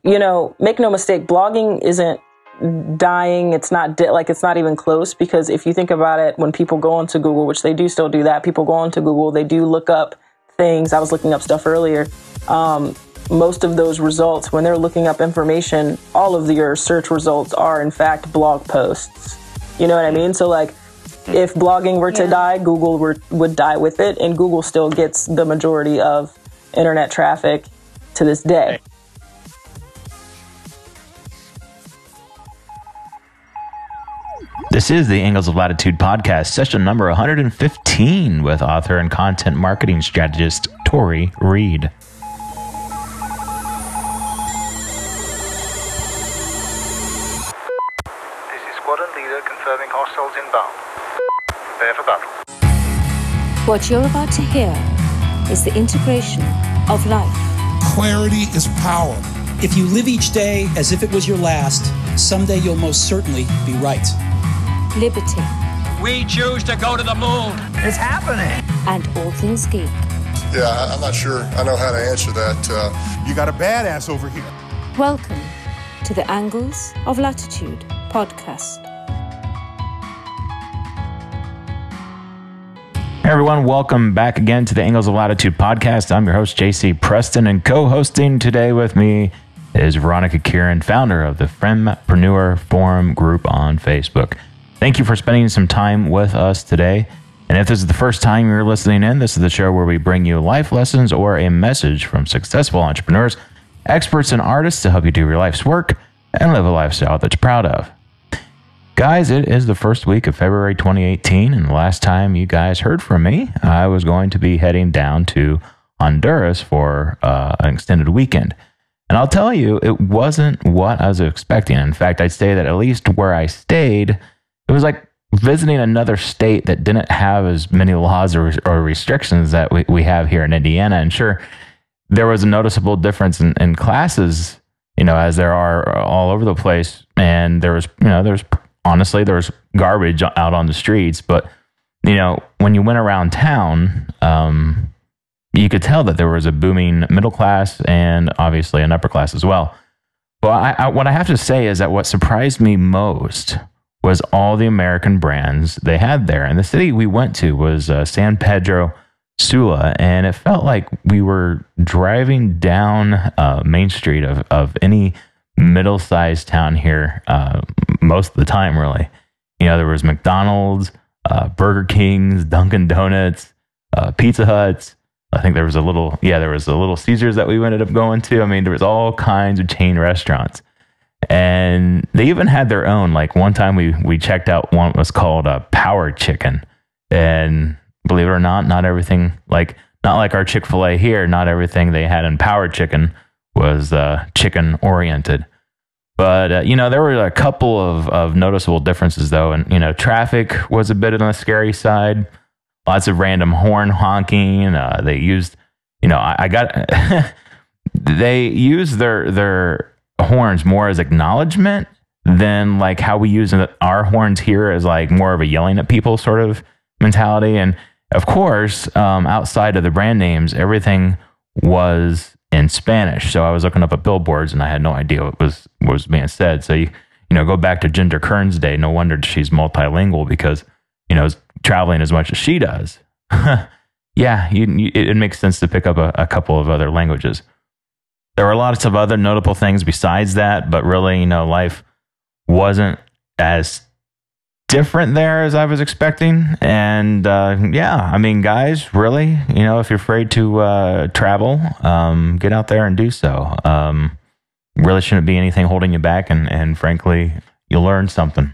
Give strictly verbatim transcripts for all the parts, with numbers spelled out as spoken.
you know, make no mistake, blogging isn't dying. It's not di- like it's not even close, because if you think about it, when people go onto Google, which they do still do that, people go onto Google, they do look up things. I was looking up stuff earlier. Um, most of those results, when they're looking up information, all of your search results are in fact blog posts. You know what I mean? So like, if blogging were to yeah. die, Google were, would die with it, and Google still gets the majority of internet traffic to this day. This is the Angles of Latitude podcast, session number one hundred fifteen, with author and content marketing strategist Tori Reed. This is squadron leader confirming hostiles inbound. Prepare for battle. What you're about to hear is the integration of life. Clarity is power. If you live each day as if it was your last, someday you'll most certainly be right. Liberty. We choose to go to the moon. It's happening. And all things geek. Yeah, I'm not sure I know how to answer that. Uh, you got a badass over here. Welcome to the Angles of Latitude podcast. Hey everyone, welcome back again to the Angles of Latitude podcast. I'm your host, J C Preston, and co-hosting today with me is Veronica Kieran, founder of the Fempreneur Forum group on Facebook. Thank you for spending some time with us today. And if this is the first time you're listening in, this is the show where we bring you life lessons or a message from successful entrepreneurs, experts, and artists to help you do your life's work and live a lifestyle that you're proud of. Guys, it is the first week of February twenty eighteen, and the last time you guys heard from me, I was going to be heading down to Honduras for uh, an extended weekend. And I'll tell you, it wasn't what I was expecting. In fact, I'd say that at least where I stayed, it was like visiting another state that didn't have as many laws or, or restrictions that we, we have here in Indiana. And sure, there was a noticeable difference in, in classes, you know, as there are all over the place. And there was, you know, there's honestly, there was garbage out on the streets. But, you know, when you went around town, um, you could tell that there was a booming middle class and obviously an upper class as well. Well, I, I, what I have to say is that what surprised me most was all the American brands they had there. And the city we went to was uh, San Pedro Sula, and it felt like we were driving down uh, Main Street of, of any middle-sized town here uh, most of the time, really. You know, there was McDonald's, uh, Burger King's, Dunkin' Donuts, uh, Pizza Huts. I think there was a little, yeah, there was a little Caesars that we ended up going to. I mean, there was all kinds of chain restaurants. And they even had their own. Like one time we, we checked out one was called a Power Chicken. And believe it or not, not everything, like, not like our Chick-fil-A here, not everything they had in Power Chicken was uh, chicken oriented. But, uh, you know, there were a couple of, of noticeable differences, though. And, you know, traffic was a bit on the scary side. Lots of random horn honking. Uh, they used, you know, I, I got, they used their, their horns more as acknowledgement than like how we use our horns here as like more of a yelling at people sort of mentality. And of course, um, outside of the brand names, everything was in Spanish. So I was looking up at billboards and I had no idea what was, what was being said. So, you, you know, go back to Ginger Kern's day. No wonder she's multilingual because, you know, traveling as much as she does. Yeah, you, you, it makes sense to pick up a, a couple of other languages. There were lots of other notable things besides that, but really, you know, life wasn't as different there as I was expecting. And uh, yeah, I mean, guys, really, you know, if you're afraid to uh, travel, um, get out there and do so. Um, really shouldn't be anything holding you back. And, and frankly, you'll learn something.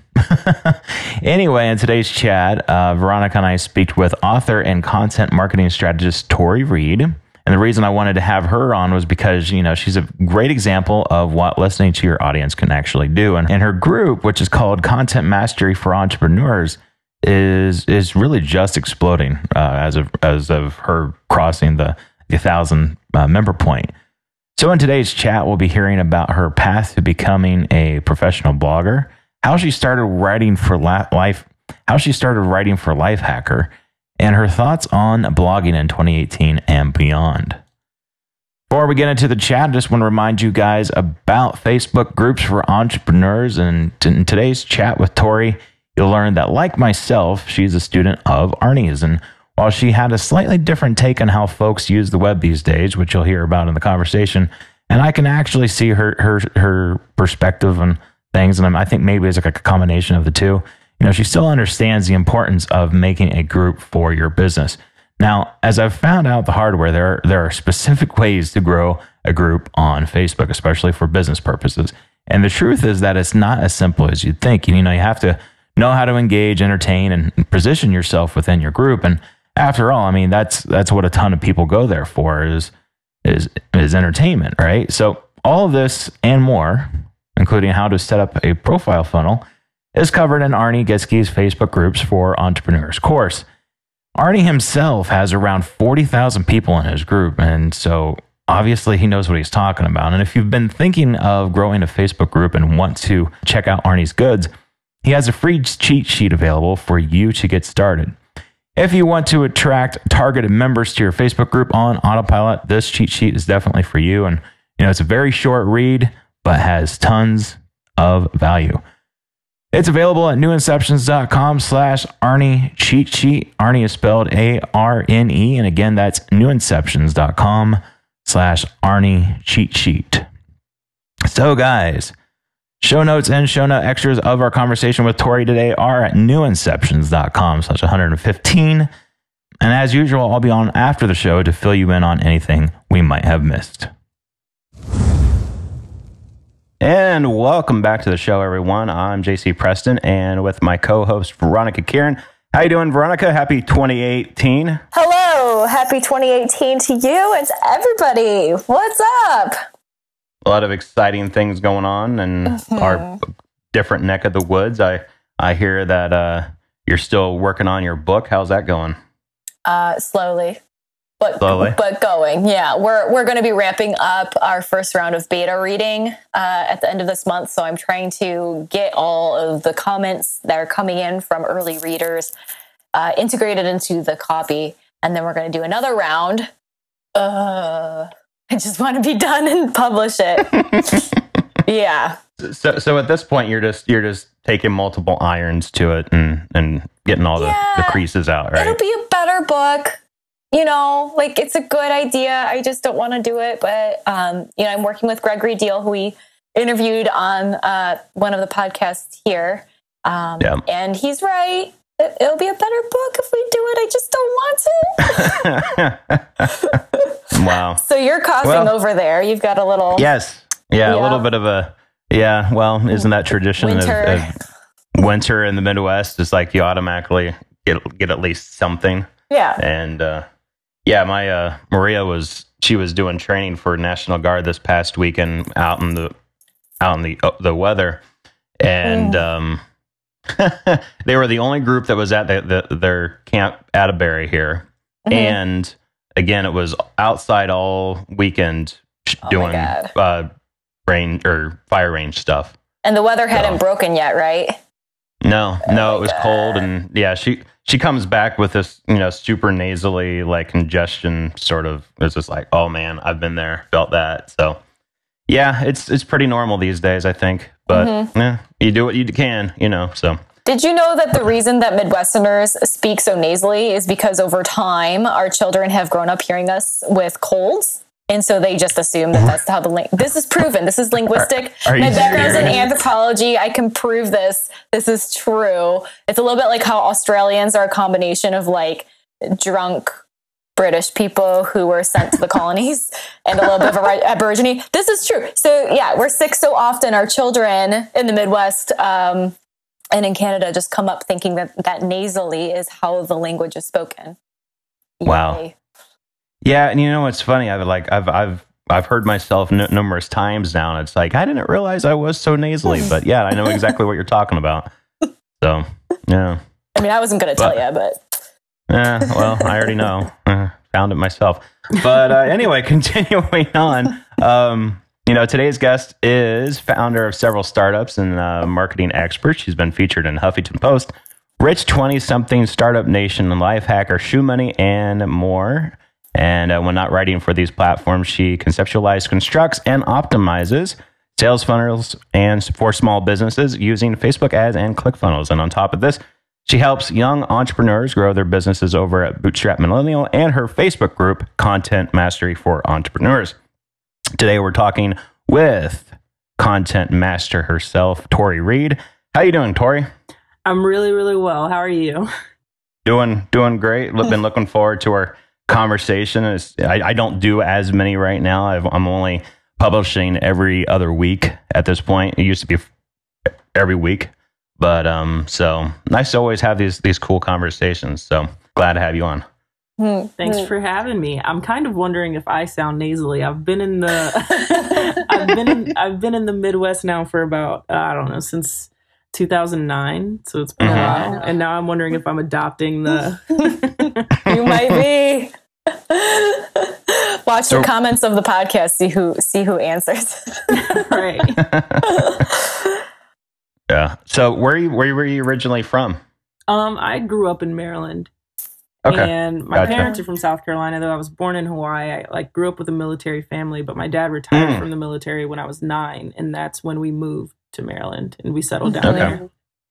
Anyway, in today's chat, uh, Veronica and I speak with author and content marketing strategist Tori Reed. And the reason I wanted to have her on was because, you know, she's a great example of what listening to your audience can actually do. And, and her group, which is called Content Mastery for Entrepreneurs, is is really just exploding uh, as of as of her crossing the, the thousand uh, member point. So in today's chat, we'll be hearing about her path to becoming a professional blogger, how she started writing for la- life, how she started writing for Lifehacker, and her thoughts on blogging in twenty eighteen and beyond. Before we get into the chat, I just want to remind you guys about Facebook groups for entrepreneurs. And in today's chat with Tori, you'll learn that, like myself, she's a student of Arnie's. And while she had a slightly different take on how folks use the web these days, which you'll hear about in the conversation, and I can actually see her her her perspective on things, and I think maybe it's like a combination of the two. You know, she still understands the importance of making a group for your business. Now, as I've found out the hard way, there are, there are specific ways to grow a group on Facebook, especially for business purposes. And the truth is that it's not as simple as you'd think. You know, you have to know how to engage, entertain, and position yourself within your group. And after all, I mean, that's that's what a ton of people go there for is is is entertainment, right? So all of this and more, including how to set up a profile funnel, is covered in Arnie Gitzke's Facebook groups for entrepreneurs course. Arnie himself has around forty thousand people in his group, and so obviously he knows what he's talking about. And if you've been thinking of growing a Facebook group and want to check out Arnie's goods, he has a free cheat sheet available for you to get started. If you want to attract targeted members to your Facebook group on autopilot, this cheat sheet is definitely for you. And you know, it's a very short read, but has tons of value. It's available at newinceptions.com slash Arnie cheat sheet. Arnie is spelled A R N E. And again, that's newinceptions.com slash Arnie cheat sheet. So guys, show notes and show note extras of our conversation with Tori today are at newinceptions.com slash 115. And as usual, I'll be on after the show to fill you in on anything we might have missed. And welcome back to the show, everyone. I'm J C Preston, and with my co-host, Veronica Kieran. How you doing, Veronica? Happy twenty eighteen. Hello. Happy twenty eighteen to you and to everybody. What's up? A lot of exciting things going on in mm-hmm. our different neck of the woods. I, I hear that uh, you're still working on your book. How's that going? Uh, slowly. But, Slowly. but going, yeah. We're we're going to be ramping up our first round of beta reading uh, at the end of this month. So I'm trying to get all of the comments that are coming in from early readers uh, integrated into the copy. And then we're going to do another round. Uh, I just want to be done and publish it. Yeah. So so at this point, you're just you're just taking multiple irons to it and, and getting all the, yeah, the creases out, right? It'll be a better book. You know, like it's a good idea. I just don't want to do it. But, um, you know, I'm working with Gregory Deal, who we interviewed on uh, one of the podcasts here. Um, yeah. And he's right. It, it'll be a better book if we do it. I just don't want to. Wow. So you're coughing well, over there. You've got a little. Yes. Yeah, yeah. A little bit of a. Yeah. Well, isn't that tradition winter. Of, of winter in the Midwest? It's like you automatically get, get at least something. Yeah. And, uh, Yeah, my uh, Maria was she was doing training for National Guard this past weekend out in the out in the uh, the weather, and um, they were the only group that was at the, the, their camp Atterbury here, mm-hmm. and again, it was outside all weekend oh doing uh, rain or fire range stuff. And the weather hadn't so. broken yet, right? No, oh no, it was God. cold, and yeah, she. She comes back with this, you know, super nasally, like congestion sort of. It's just like, oh man, I've been there, felt that. So, yeah, it's it's pretty normal these days, I think. But mm-hmm. yeah, you do what you can, you know. So, did you know that the reason that Midwesterners speak so nasally is because over time our children have grown up hearing us with colds? And so they just assume that that's how the ling- this is proven. This is linguistic. Are, are My background's in serious? anthropology. I can prove this. This is true. It's a little bit like how Australians are a combination of like drunk British people who were sent to the colonies and a little bit of a Aborigine. This is true. So yeah, we're sick so often. Our children in the Midwest um, and in Canada just come up thinking that that nasally is how the language is spoken. Wow. Yay. Yeah, and you know what's funny? I've like I've I've I've heard myself n- numerous times now, and it's like I didn't realize I was so nasally, but yeah, I know exactly what you're talking about. So yeah. I mean, I wasn't going to tell you, but yeah, well, I already know. Uh, found it myself. But uh, anyway, continuing on. Um, you know, today's guest is founder of several startups and uh, marketing expert. She's been featured in Huffington Post, Rich twenty-something, Startup Nation, Life Hacker, Shoe Money, and more. And uh, when not writing for these platforms, she conceptualizes, constructs, and optimizes sales funnels and for small businesses using Facebook ads and ClickFunnels. And on top of this, she helps young entrepreneurs grow their businesses over at Bootstrap Millennial and her Facebook group, Content Mastery for Entrepreneurs. Today, we're talking with content master herself, Tori Reed. How you doing, Tori? I'm really, really well. How are you? Doing, doing great. Been looking forward to our conversation. It's, I, I don't do as many right now. I've, I'm only publishing every other week at this point. It used to be every week, but um, so nice to always have these these cool conversations. So glad to have you on. Thanks for having me. I'm kind of wondering if I sound nasally. I've been in the I've been in I've been in the Midwest now for about uh, I don't know since two thousand nine, so it's been mm-hmm. a while. And now I'm wondering if I'm adopting the. You might be. Watch so, the comments of the podcast. See who see who answers. Right. Yeah. So where you where were you originally from? Um, I grew up in Maryland. Okay. And my gotcha. parents are from South Carolina, though I was born in Hawaii. I like grew up with a military family, but my dad retired mm. from the military when I was nine, and that's when we moved to Maryland and we settled down okay. there.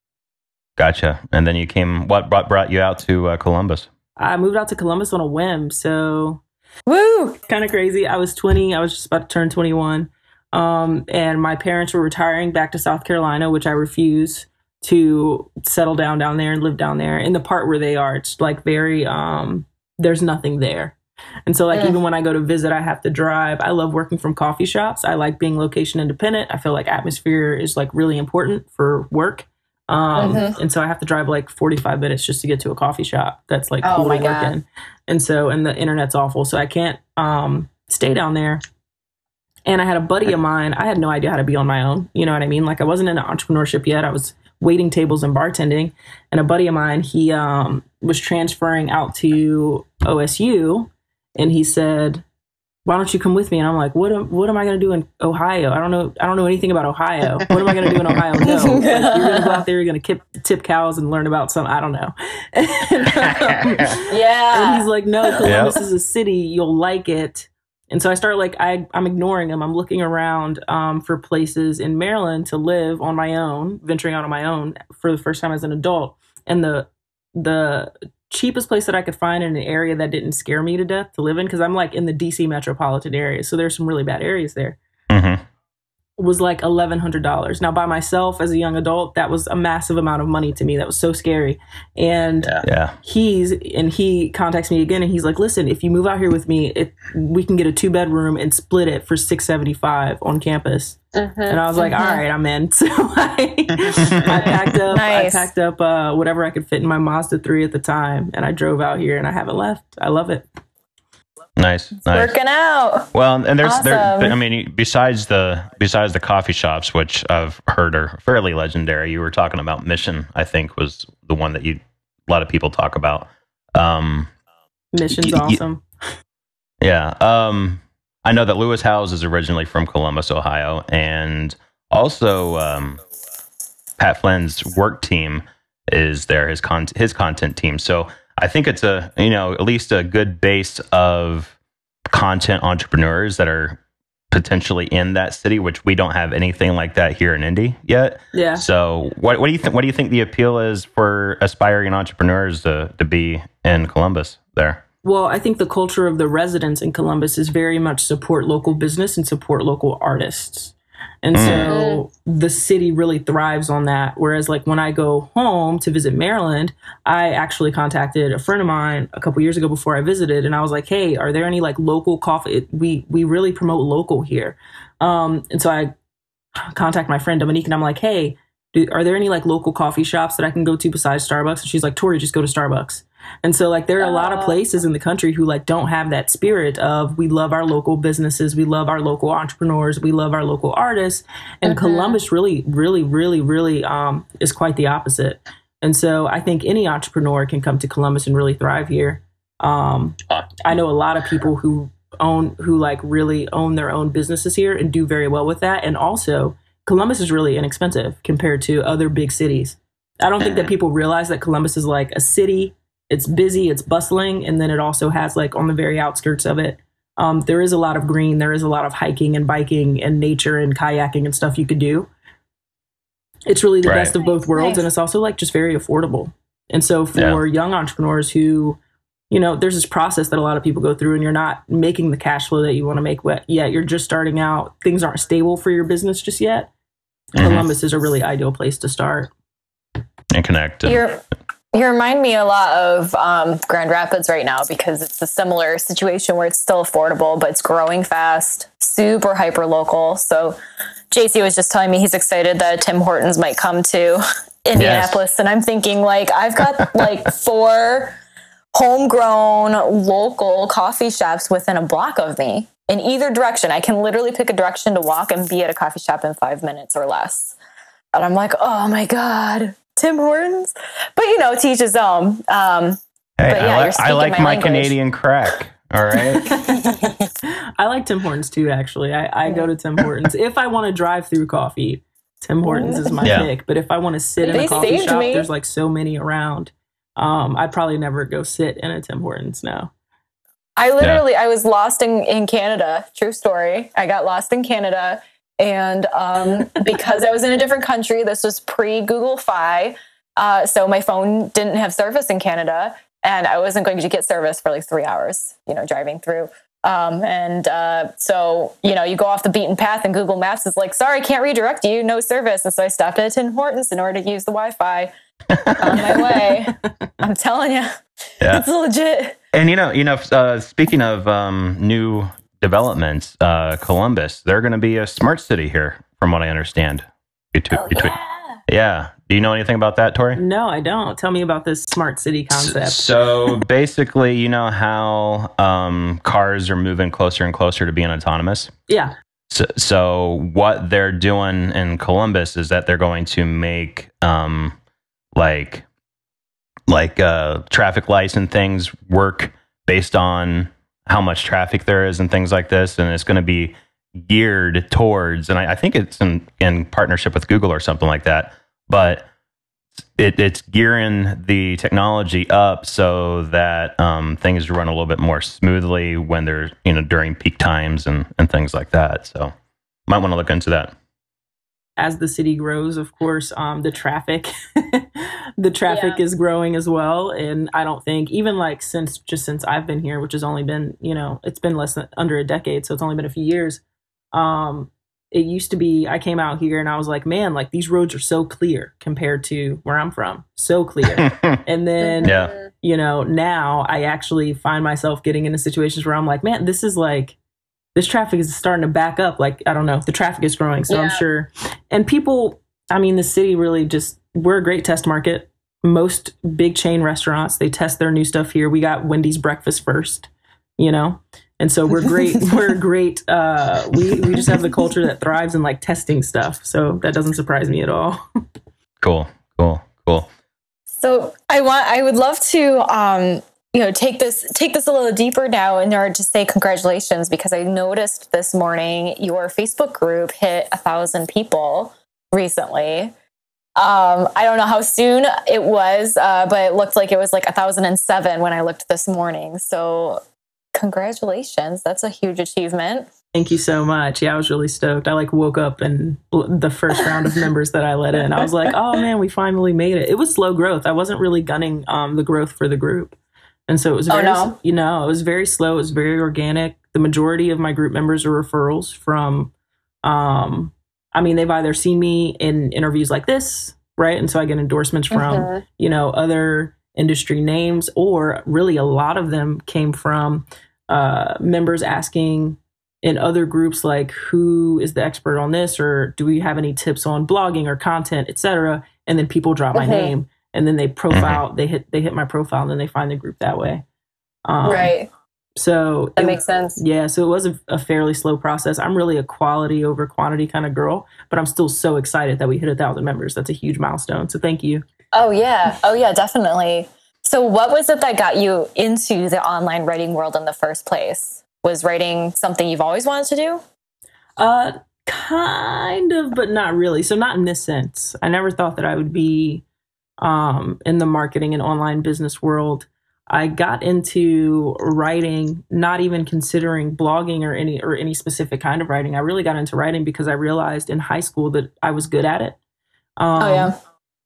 Gotcha. And then you came. What brought brought you out to uh, Columbus? I moved out to Columbus on a whim. So, woo, kind of crazy. I was twenty. I was just about to turn twenty-one, um, and my parents were retiring back to South Carolina, which I refused to settle down down there and live down there. In the part where they are, it's like very, um, there's nothing there. And so like, mm. even when I go to visit, I have to drive. I love working from coffee shops. I like being location independent. I feel like atmosphere is like really important for work. Um, mm-hmm. And so I have to drive like forty-five minutes just to get to a coffee shop that's like oh cool my to work God. in. And so, and the internet's awful. So I can't, um, stay down there. And I had a buddy of mine. I had no idea how to be on my own. You know what I mean? Like I wasn't into entrepreneurship yet. I was waiting tables and bartending. And a buddy of mine, he um, was transferring out to O S U, and he said, "Why don't you come with me?" And I'm like, "What? Am, what am I going to do in Ohio? I don't know. I don't know anything about Ohio. What am I going to do in Ohio? No, like, you're going to go out there. You're going to tip cows and learn about some. I don't know." And, um, yeah. And he's like, "No, Columbus yep. is a city. You'll like it." And so I start like, I, I'm ignoring him. I'm looking around um, for places in Maryland to live on my own, venturing out on my own for the first time as an adult. And the the cheapest place that I could find in an area that didn't scare me to death to live in, because I'm like in the D C metropolitan area. So there's some really bad areas there. Mm-hmm. Was like eleven hundred dollars. Now, by myself as a young adult, that was a massive amount of money to me. That was so scary. And yeah. Yeah. he's and he contacts me again, and he's like, "Listen, if you move out here with me, it, we can get a two bedroom and split it for six seventy-five on campus." Mm-hmm. And I was like, mm-hmm. "All right, I'm in." So I, I packed up. Nice. I packed up uh, whatever I could fit in my Mazda three at the time, and I drove out here, and I haven't left. I love it. Nice, it's nice. Working out. Well, and there's awesome. there. I mean, besides the besides the coffee shops, which I've heard are fairly legendary. You were talking about Mission. I think was the one that you a lot of people talk about. Um, Mission's y- awesome. Y- yeah. Um, I know that Lewis Howes is originally from Columbus, Ohio, and also um, Pat Flynn's work team is there. His con- his content team. So. I think it's a, you know, at least a good base of content entrepreneurs that are potentially in that city, which we don't have anything like that here in Indy yet. Yeah. So what, what do you think, what do you think the appeal is for aspiring entrepreneurs to, to be in Columbus there? Well, I think the culture of the residents in Columbus is very much support local business and support local artists. And mm. so the city really thrives on that. Whereas like when I go home to visit Maryland, I actually contacted a friend of mine a couple years ago before I visited. And I was like, "Hey, are there any like local coffee? It, we, we really promote local here." Um, and so I contact my friend Dominique and I'm like, "Hey, do, are there any like local coffee shops that I can go to besides Starbucks?" And she's like, "Tori, just go to Starbucks." And so like there are a lot of places in the country who like don't have that spirit of we love our local businesses, we love our local entrepreneurs, we love our local artists. And mm-hmm. Columbus really, really, really, really um, is quite the opposite. And so I think any entrepreneur can come to Columbus and really thrive here. Um, I know a lot of people who own who like really own their own businesses here and do very well with that. And also Columbus is really inexpensive compared to other big cities. I don't think that people realize that Columbus is like a city. it's busy, it's bustling, and then it also has like on the very outskirts of it, um, there is a lot of green, there is a lot of hiking and biking and nature and kayaking and stuff you could do. It's really the Right. best of both worlds, Nice. and it's also like just very affordable. And so for Yeah. young entrepreneurs who, you know, there's this process that a lot of people go through, and you're not making the cash flow that you want to make yet. You're just starting out. Things aren't stable for your business just yet. Mhm. Columbus is a really ideal place to start. And connect. And, You're, you remind me a lot of um, Grand Rapids right now because it's a similar situation where it's still affordable, but it's growing fast, super hyper local. So J C was just telling me he's excited that Tim Hortons might come to Indianapolis. And I'm thinking like, I've got like four homegrown local coffee shops within a block of me in either direction. I can literally pick a direction to walk and be at a coffee shop in five minutes or less. And I'm like, oh my God, Tim Hortons. But you know, teach his own. Um, hey, but yeah, I, you're li- I speaking like my my language. Canadian crack. All right. I like Tim Hortons too, actually. I, I go to Tim Hortons. If I want to drive through coffee, Tim Hortons is my Yeah. pick. But if I want to sit in They a coffee saved shop, me. there's like so many around. Um, I'd probably never go sit in a Tim Hortons now. I literally, I was lost in, in Canada. True story. I got lost in Canada. And um, because I was in a different country, this was pre Google Fi. Uh, so my phone didn't have service in Canada. And I wasn't going to get service for like three hours, you know, driving through. Um, and uh, so, you know, you go off the beaten path and Google Maps is like, sorry, can't redirect you, no service. And so I stopped at Tim Hortons in order to use the Wi-Fi on my way. I'm telling you, Yeah. it's legit. And you know, you know, uh, speaking of um, new developments, uh, Columbus, they're going to be a smart city here, from what I understand. Between, Oh, between, yeah. yeah. Do you know anything about that, Tori? No, I don't. Tell me about this smart city concept. So basically, you know how um, cars are moving closer and closer to being autonomous? Yeah. So, so what they're doing in Columbus is that they're going to make um, like like uh, traffic lights and things work based on how much traffic there is and things like this, and it's going to be geared towards. And I, I think it's in, in partnership with Google or something like that, but it, it's gearing the technology up so that um, things run a little bit more smoothly when they're, you know, during peak times and, and things like that. So might want to look into that. As the city grows, of course, um, the traffic, the traffic Yeah. is growing as well. And I don't think even like since just since I've been here, which has only been, you know, it's been less than under a decade. So it's only been a few years. Um, it used to be, I came out here and I was like, man, like these roads are so clear compared to where I'm from. So clear. And then, Yeah. you know, now I actually find myself getting into situations where I'm like, man, this is like, this traffic is starting to back up. Like, I don't know, the traffic is growing. So I'm Yeah. sure. And people, I mean, the city really just, we're a great test market. Most big chain restaurants, they test their new stuff here. We got Wendy's breakfast first, you know? And so we're great. we're great. Uh, we, we just have the culture that thrives in like testing stuff. So that doesn't surprise me at all. Cool. Cool. Cool. So I want, I would love to, um, you know, take this, take this a little deeper now in order to say congratulations, because I noticed this morning your Facebook group hit a thousand people recently. Um, I don't know how soon it was, uh, but it looked like it was like a thousand and seven when I looked this morning. So congratulations. That's a huge achievement. Thank you so much. Yeah, I was really stoked. I like woke up and the first round of members that I let in, I was like, oh man, we finally made it. It was slow growth. I wasn't really gunning um, the growth for the group. And so it was Oh, very, no? you know, it was very slow. It was very organic. The majority of my group members are referrals from, um, I mean, they've either seen me in interviews like this, right? And so I get endorsements from, Mhm. you know, other industry names, or really a lot of them came from uh, members asking in other groups, like, who is the expert on this? Or do we have any tips on blogging or content, et cetera? And then people drop my Mhm. name. And then they profile, they hit, they hit my profile, and then they find the group that way. Um, Right. So That it- makes sense. Yeah. So it was a, a fairly slow process. I'm really a quality over quantity kind of girl, but I'm still so excited that we hit a thousand members. That's a huge milestone. So thank you. Oh yeah. Oh yeah, definitely. So what was it that got you into the online writing world in the first place? Was writing something you've always wanted to do? Uh, kind of, but not really. So not in this sense. I never thought that I would be um, in the marketing and online business world. I got into writing, not even considering blogging or any or any specific kind of writing. I really got into writing because I realized in high school that I was good at it. Um, oh, yeah.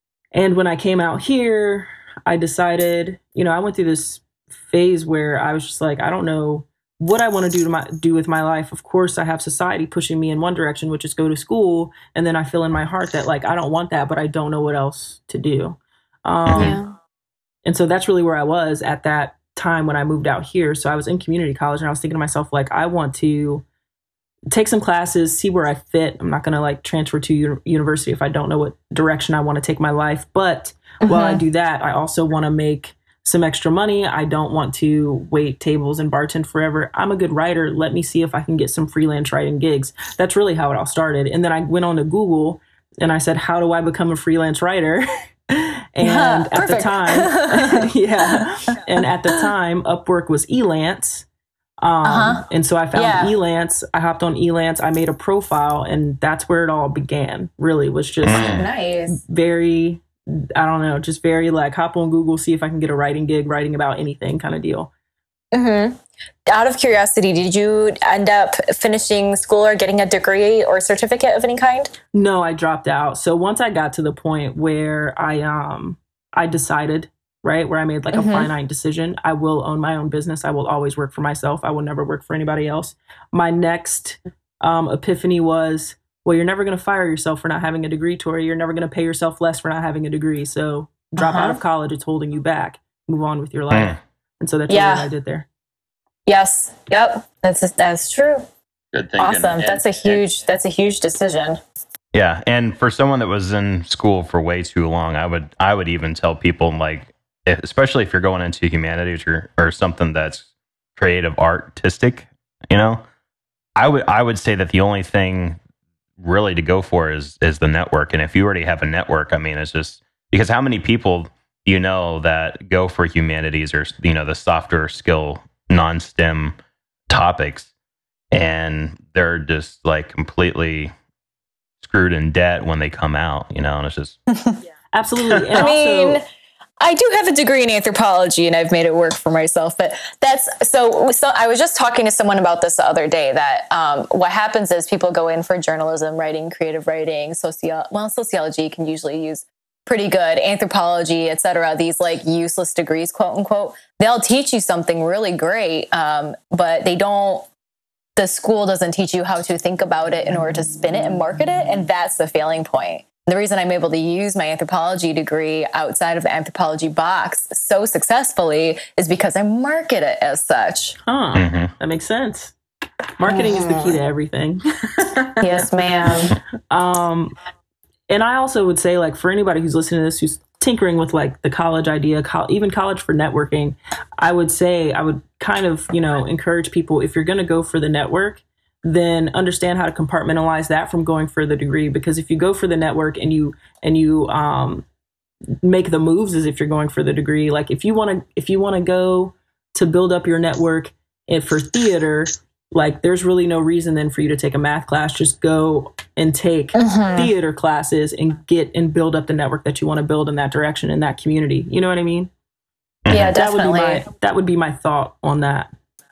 And when I came out here, I decided, you know, I went through this phase where I was just like, I don't know what I want to do to my do with my life. Of course, I have society pushing me in one direction, which is go to school. And then I feel in my heart that like, I don't want that, but I don't know what else to do. Um, yeah. And so that's really where I was at that time when I moved out here. So I was in community college and I was thinking to myself, like, I want to take some classes, see where I fit. I'm not going to like transfer to u- university if I don't know what direction I want to take my life. But mm-hmm. while I do that, I also want to make some extra money. I don't want to wait tables and bartend forever. I'm a good writer. Let me see if I can get some freelance writing gigs. That's really how it all started. And then I went on to Google and I said, how do I become a freelance writer? And yeah, at the time, yeah. And at the time, Upwork was Elance. Um, uh-huh. And so I found yeah. Elance. I hopped on Elance. I made a profile, and that's where it all began. Really, was just nice. Very, I don't know, just very like hop on Google, see if I can get a writing gig, writing about anything kind of deal. Mm-hmm. Out of curiosity, did you end up finishing school or getting a degree or certificate of any kind? No, I dropped out. So once I got to the point where I um I decided, right, where I made like mm-hmm. a finite decision, I will own my own business. I will always work for myself. I will never work for anybody else. My next um, epiphany was, well, you're never going to fire yourself for not having a degree, Tori. You're never going to pay yourself less for not having a degree. So drop uh-huh. out of college. It's holding you back. Move on with your life. And so that's yeah. what I did there. Yes. Yep. That's that's true. Good thinking. Awesome. And, that's a huge. And, that's a huge decision. Yeah, and for someone that was in school for way too long, I would I would even tell people, like, if, especially if you're going into humanities or or something that's creative, artistic, you know, I would I would say that the only thing really to go for is is the network. And if you already have a network, I mean, it's just because how many people you know that go for humanities or, you know, the softer skill non-STEM topics, and they're just like completely screwed in debt when they come out, you know, and it's just yeah, absolutely. And I also, mean, I do have a degree in anthropology and I've made it work for myself, but that's so, so I was just talking to someone about this the other day that um, what happens is people go in for journalism, writing, creative writing, socio, well, sociology you can usually use pretty good, anthropology, et cetera. These like useless degrees, quote unquote, they'll teach you something really great. Um, but they don't, the school doesn't teach you how to think about it in order to spin it and market it. And that's the failing point. The reason I'm able to use my anthropology degree outside of the anthropology box so successful is because I market it as such. Huh. Mm-hmm. That makes sense. Marketing mm-hmm. is the key to everything. Yes, ma'am. Um, and I also would say, like, for anybody who's listening to this, who's tinkering with like the college idea, co- even college for networking, I would say, I would kind of, you know, encourage people, if you're going to go for the network, then understand how to compartmentalize that from going for the degree. Because if you go for the network and you, and you, um, make the moves as if you're going for the degree, like if you want to, if you want to go to build up your network and for theater, like there's really no reason then for you to take a math class. Just go and take mm-hmm. theater classes and get and build up the network that you want to build in that direction, in that community. You know what I mean? Yeah, that definitely. Would be my, that would be my thought on that.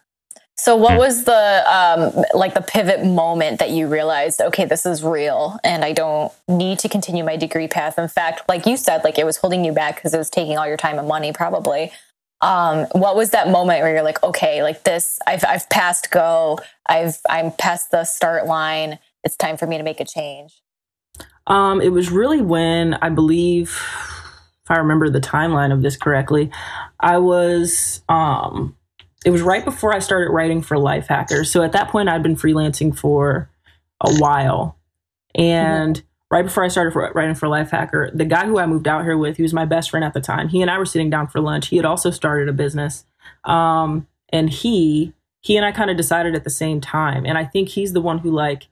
So what was the, um, like the pivot moment that you realized, okay, this is real and I don't need to continue my degree path. In fact, like you said, like it was holding you back because it was taking all your time and money probably. Um, what was that moment where you're like, okay, like this, I've, I've passed go, I've, I'm past the start line. It's time for me to make a change. Um, it was really when I believe, if I remember the timeline of this correctly, I was, um, it was right before I started writing for Lifehacker. So at that point I'd been freelancing for a while. And mm-hmm. right before I started for, writing for Lifehacker, the guy who I moved out here with, he was my best friend at the time. He and I were sitting down for lunch. He had also started a business. Um, and he, he and I kind of decided at the same time. And I think he's the one who like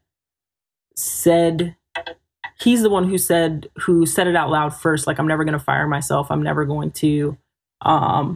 said, he's the one who said, who said it out loud first. Like, I'm never going to fire myself. I'm never going to, um,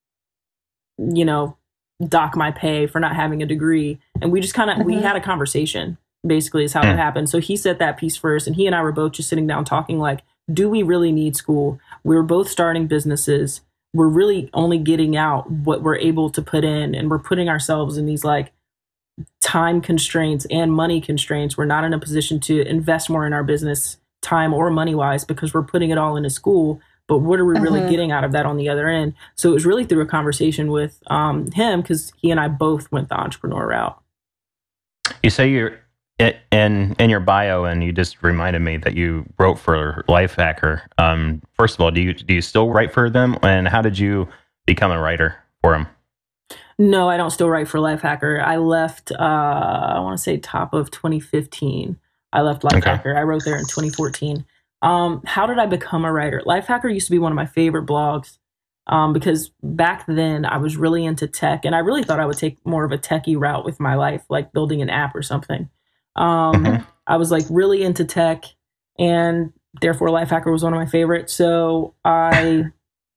you know, dock my pay for not having a degree. And we just kind of, mm-hmm. we had a conversation. Basically is how it happened. So he said that piece first, and he and I were both just sitting down talking like, do we really need school? We were both starting businesses. we're really only getting out what we're able to put in, and we're putting ourselves in these like time constraints and money constraints. We're not in a position to invest more in our business, time or money wise, because we're putting it all into school. But what are we really mm-hmm. getting out of that on the other end? So it was really through a conversation with um, him, because he and I both went the entrepreneur route. You say you're in in your bio, and you just reminded me that you wrote for Lifehacker. Um, first of all, do you do you still write for them? And how did you become a writer for them? No, I don't still write for Lifehacker. I left, uh, I want to say top of twenty fifteen. I left Lifehacker. Okay. I wrote there in twenty fourteen. Um, how did I become a writer? Lifehacker used to be one of my favorite blogs um, because back then I was really into tech, and I really thought I would take more of a techie route with my life, like building an app or something. Um, mm-hmm. I was like really into tech, and therefore Lifehacker was one of my favorites. So I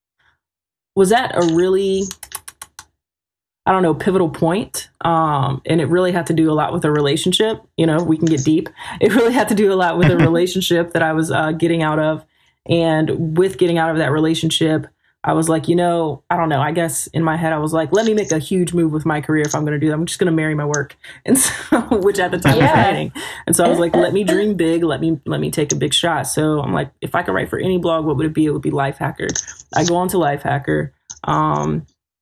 was at a really, I don't know, pivotal point. Um, and it really had to do a lot with a relationship. You know, we can get deep. It really had to do a lot with a relationship that I was uh, getting out of. And with getting out of that relationship, I was like, you know, I don't know. I guess in my head, I was like, let me make a huge move with my career if I'm going to do that. I'm just going to marry my work. And so, which at the time yeah. was writing. And so I was like, let me dream big. Let me, let me take a big shot. So I'm like, if I could write for any blog, what would it be? It would be Lifehacker. I go on to Lifehacker. Um,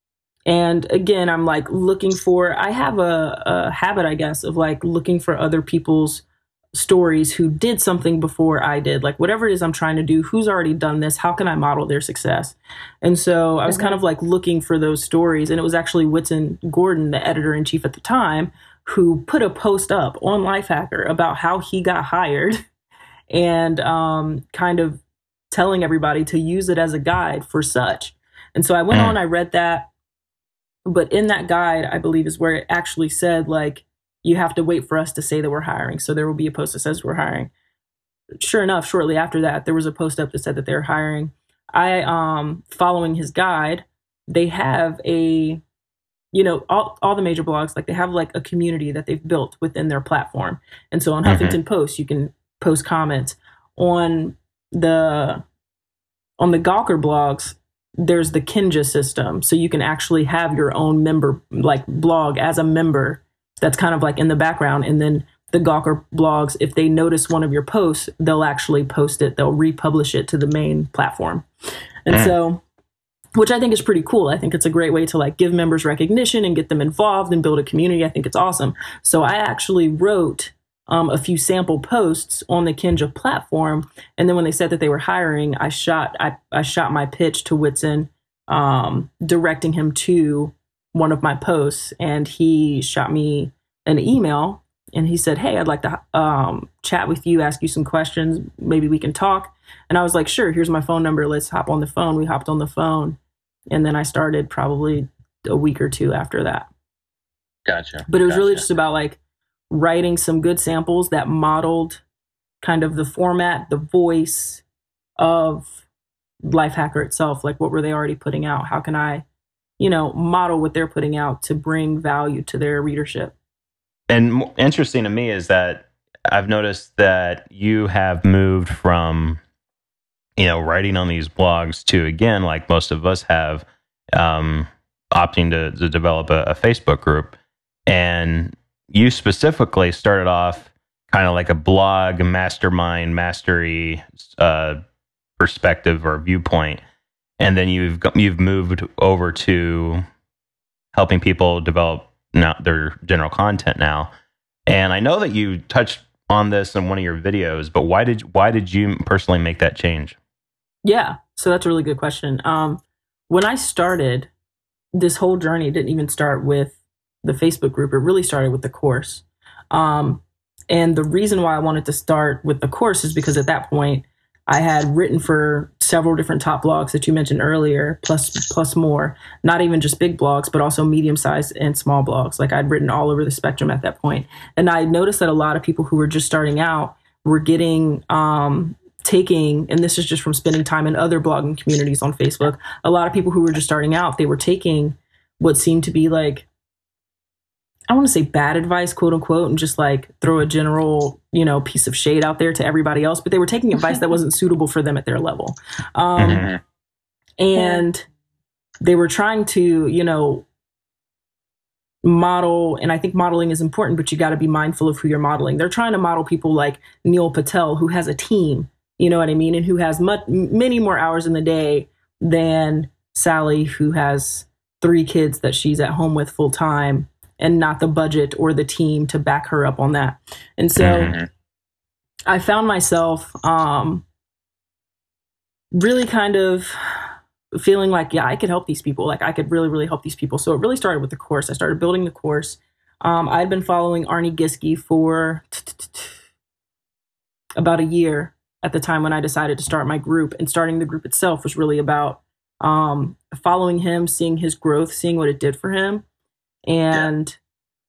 and again, I'm like looking for, I have a, a habit, I guess, of like looking for other people's stories who did something before I did, like whatever it is I'm trying to do, who's already done this, how can I model their success? And so I was mm-hmm. kind of like looking for those stories. And it was actually Whitson Gordon, the editor-in-chief at the time, who put a post up on Lifehacker about how he got hired and um, kind of telling everybody to use it as a guide for such. And so I went mm. on, I read that. But in that guide, I believe is where it actually said, like, you have to wait for us to say that we're hiring. So there will be a post that says we're hiring. Sure enough, shortly after that, there was a post up that said that they're hiring. I, um, following his guide, they have a, you know, all, all the major blogs, like they have like a community that they've built within their platform. And so on mm-hmm. Huffington Post, you can post comments. On the, on the Gawker blogs, there's the Kinja system. So you can actually have your own member, like blog as a member. That's kind of like in the background. And then the Gawker blogs, if they notice one of your posts, they'll actually post it. They'll republish it to the main platform. And mm. so, which I think is pretty cool. I think it's a great way to like give members recognition and get them involved and build a community. I think it's awesome. So I actually wrote um, a few sample posts on the Kinja platform. And then when they said that they were hiring, I shot, I, I shot my pitch to Whitson, um, directing him to one of my posts, and he shot me an email and he said, hey, I'd like to um, chat with you, ask you some questions. Maybe we can talk. And I was like, sure, here's my phone number. Let's hop on the phone. We hopped on the phone. And then I started probably a week or two after that. Gotcha. But it was gotcha. really just about like writing some good samples that modeled kind of the format, the voice of Lifehacker itself. Like, what were they already putting out? How can I, you know, model what they're putting out to bring value to their readership? And interesting to me is that I've noticed that you have moved from, you know, writing on these blogs to, again, like most of us have, um, opting to, to develop a, a Facebook group. And you specifically started off kind of like a blog mastermind mastery uh, perspective or viewpoint. And then you've you've moved over to helping people develop now their general content now. And I know that you touched on this in one of your videos, but why did why did you personally make that change? Yeah, so that's a really good question. Um, when I started, this whole journey didn't even start with the Facebook group. It really started with the course. Um, and the reason why I wanted to start with the course is because at that point, I had written for several different top blogs that you mentioned earlier, plus plus more, not even just big blogs, but also medium-sized and small blogs. Like I'd written all over the spectrum at that point. And I noticed that a lot of people who were just starting out were getting, um, taking, and this is just from spending time in other blogging communities on Facebook, a lot of people who were just starting out, they were taking what seemed to be like, I want to say bad advice, quote unquote, and just like throw a general, you know, piece of shade out there to everybody else. But they were taking advice that wasn't suitable for them at their level. Um, mm-hmm. And they were trying to, you know, model, and I think modeling is important, but you got to be mindful of who you're modeling. They're trying to model people like Neil Patel, who has a team, you know what I mean, and who has much, many more hours in the day than Sally, who has three kids that she's at home with full time, and not the budget or the team to back her up on that. And so mm-hmm. I found myself um, really kind of feeling like, yeah, I could help these people. Like I could really, really help these people. So it really started with the course. I started building the course. Um, I'd been following Arnie Giske for about a year at the time when I decided to start my group, and starting the group itself was really about um, following him, seeing his growth, seeing what it did for him, and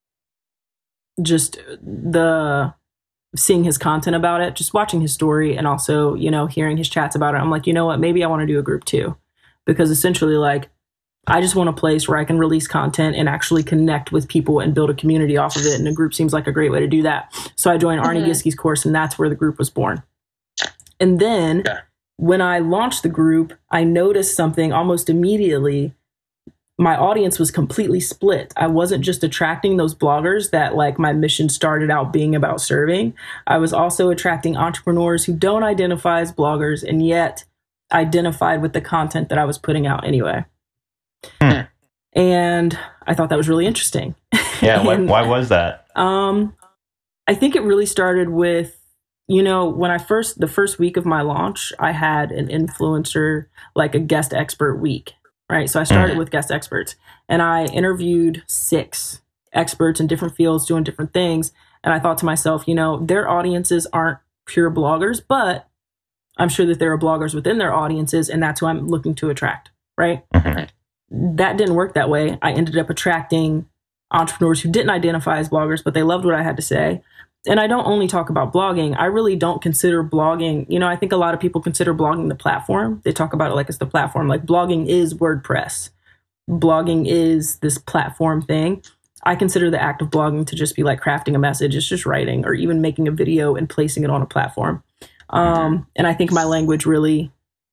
yeah. just the seeing his content about it, just watching his story, and also, you know, hearing his chats about it. I'm like, you know what, maybe I want to do a group too, because essentially, like, I just want a place where I can release content and actually connect with people and build a community off of it. And a group seems like a great way to do that. So I joined mm-hmm. Arnie Giske's course, and that's where the group was born. And then yeah. when I launched the group, I noticed something almost immediately. My audience was completely split. I wasn't just attracting those bloggers that, like, my mission started out being about serving. I was also attracting entrepreneurs who don't identify as bloggers and yet identified with the content that I was putting out anyway. Hmm. And I thought that was really interesting. Yeah. and, why, why was that? Um, I think it really started with, you know, when I first, the first week of my launch, I had an influencer, like a guest expert week, right? So I started mm-hmm. with guest experts, and I interviewed six experts in different fields doing different things. And I thought to myself, you know, their audiences aren't pure bloggers, but I'm sure that there are bloggers within their audiences, and that's who I'm looking to attract, right? Mm-hmm. That didn't work that way. I ended up attracting entrepreneurs who didn't identify as bloggers, but they loved what I had to say. And I don't only talk about blogging. I really don't consider blogging, you know, I think a lot of people consider blogging the platform. They talk about it like it's the platform. Like, blogging is WordPress. Blogging is this platform thing. I consider the act of blogging to just be like crafting a message. It's just writing, or even making a video and placing it on a platform. Um, and I think my language really,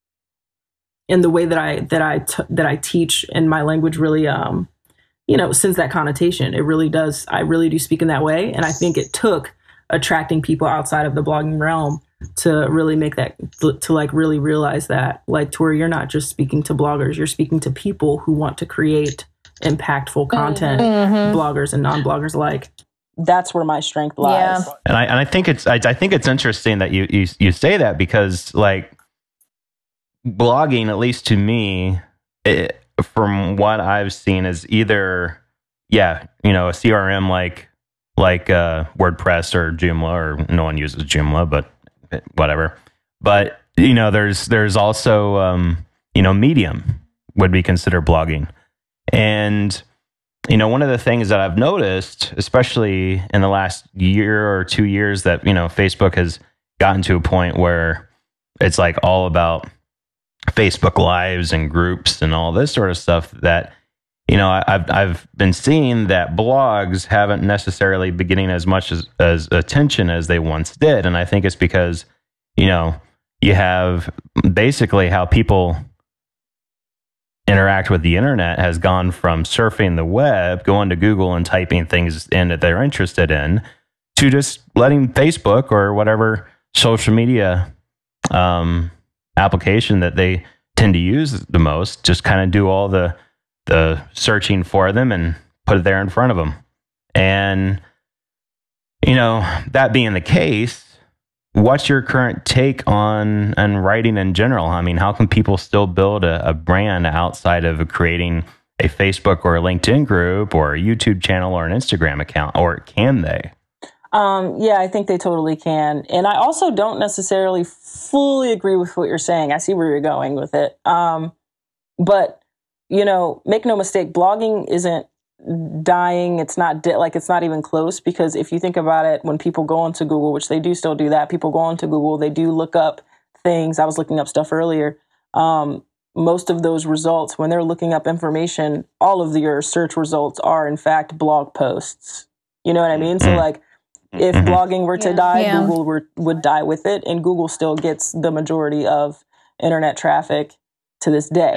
in the way that I that I t- that I teach, and my language really, um, you know, sends that connotation. It really does. I really do speak in that way, and I think it took attracting people outside of the blogging realm to really make that, to like really realize that, like, Tori, you're not just speaking to bloggers. You're speaking to people who want to create impactful content, mm-hmm. bloggers and non-bloggers alike. That's where my strength lies. Yeah. And I and I think it's I, I think it's interesting that you, you you say that, because, like, blogging, at least to me, it, from what I've seen, is either, yeah, you know, a C R M like like uh, WordPress or Joomla, or no one uses Joomla, but whatever. But, you know, there's there's also um, you know, Medium would be considered blogging. And, you know, one of the things that I've noticed, especially in the last year or two years, that, you know, Facebook has gotten to a point where it's like all about Facebook Lives and groups and all this sort of stuff, that, you know, I've I've been seeing that blogs haven't necessarily been getting as much as, as attention as they once did. And I think it's because, you know, you have basically how people interact with the internet has gone from surfing the web, going to Google and typing things in that they're interested in, to just letting Facebook or whatever social media um, application that they tend to use the most just kind of do all the the searching for them and put it there in front of them. And, you know, that being the case, what's your current take on, on writing in general? I mean, how can people still build a, a brand outside of creating a Facebook or a LinkedIn group or a YouTube channel or an Instagram account, or can they? Um, yeah, I think they totally can. And I also don't necessarily fully agree with what you're saying. I see where you're going with it. Um, but, you know, make no mistake, blogging isn't dying. It's not di- like it's not even close, because if you think about it, when people go onto Google, which they do still do that, people go onto Google, they do look up things. I was looking up stuff earlier. Um, most of those results, when they're looking up information, all of your search results are in fact blog posts. You know what I mean? So like, if mm-hmm. blogging were to yeah. die, yeah. Google were, would die with it, and Google still gets the majority of internet traffic to this day.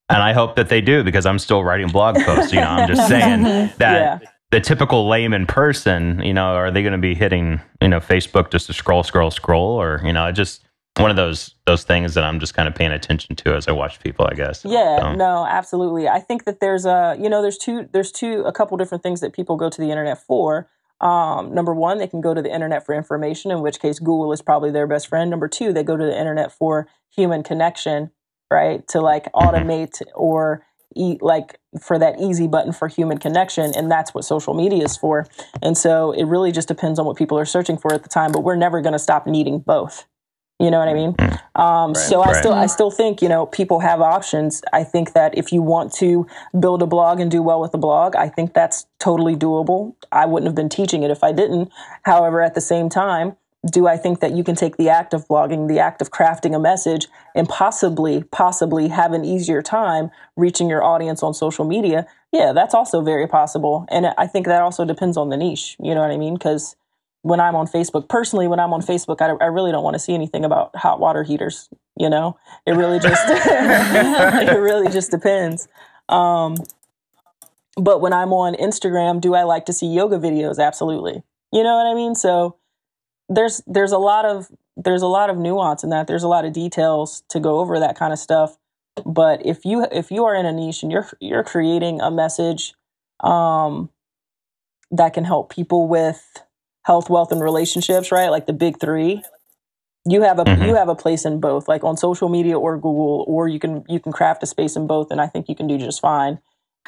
And I hope that they do, because I'm still writing blog posts. You know, I'm just saying that yeah. the typical layman person, you know, are they going to be hitting, you know, Facebook just to scroll, scroll, scroll, or, you know, just one of those those things that I'm just kind of paying attention to as I watch people, I guess. Yeah, so. no, absolutely. I think that there's a, you know, there's two, there's two, a couple different things that people go to the internet for. Um, number one, they can go to the internet for information, in which case Google is probably their best friend. Number two, they go to the internet for human connection, right? To like automate or eat, like for that easy button for human connection. And that's what social media is for. And so it really just depends on what people are searching for at the time, but we're never going to stop needing both. You know what I mean? Um, right, so I right. still, I still think, you know, people have options. I think that if you want to build a blog and do well with a blog, I think that's totally doable. I wouldn't have been teaching it if I didn't. However, at the same time, do I think that you can take the act of blogging, the act of crafting a message, and possibly, possibly have an easier time reaching your audience on social media? Yeah, that's also very possible. And I think that also depends on the niche. You know what I mean? Because when I'm on Facebook, personally, when I'm on Facebook, I, I really don't want to see anything about hot water heaters. You know, it really just, it really just depends. Um, but when I'm on Instagram, do I like to see yoga videos? Absolutely. You know what I mean? So there's, there's a lot of, there's a lot of nuance in that. There's a lot of details to go over that kind of stuff. But if you, if you are in a niche and you're, you're creating a message, um, that can help people with health, wealth, and relationships, right? Like the big three. You have a mm-hmm. you have a place in both, like on social media or Google, or you can you can craft a space in both, and I think you can do just fine.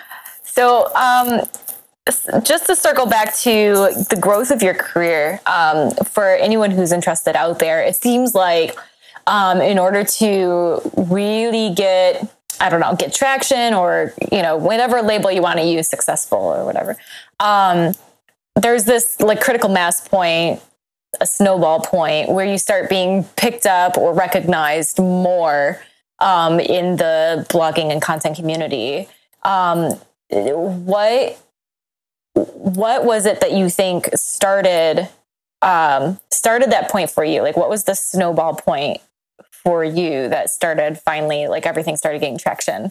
So, um, just to circle back to the growth of your career, um, for anyone who's interested out there, it seems like um, in order to really get, I don't know, get traction, or you know, whatever label you want to use, successful or whatever. Um, there's this like critical mass point, a snowball point, where you start being picked up or recognized more um, in the blogging and content community. Um, what what was it that you think started um, started that point for you? Like, what was the snowball point for you that started finally, like everything started getting traction?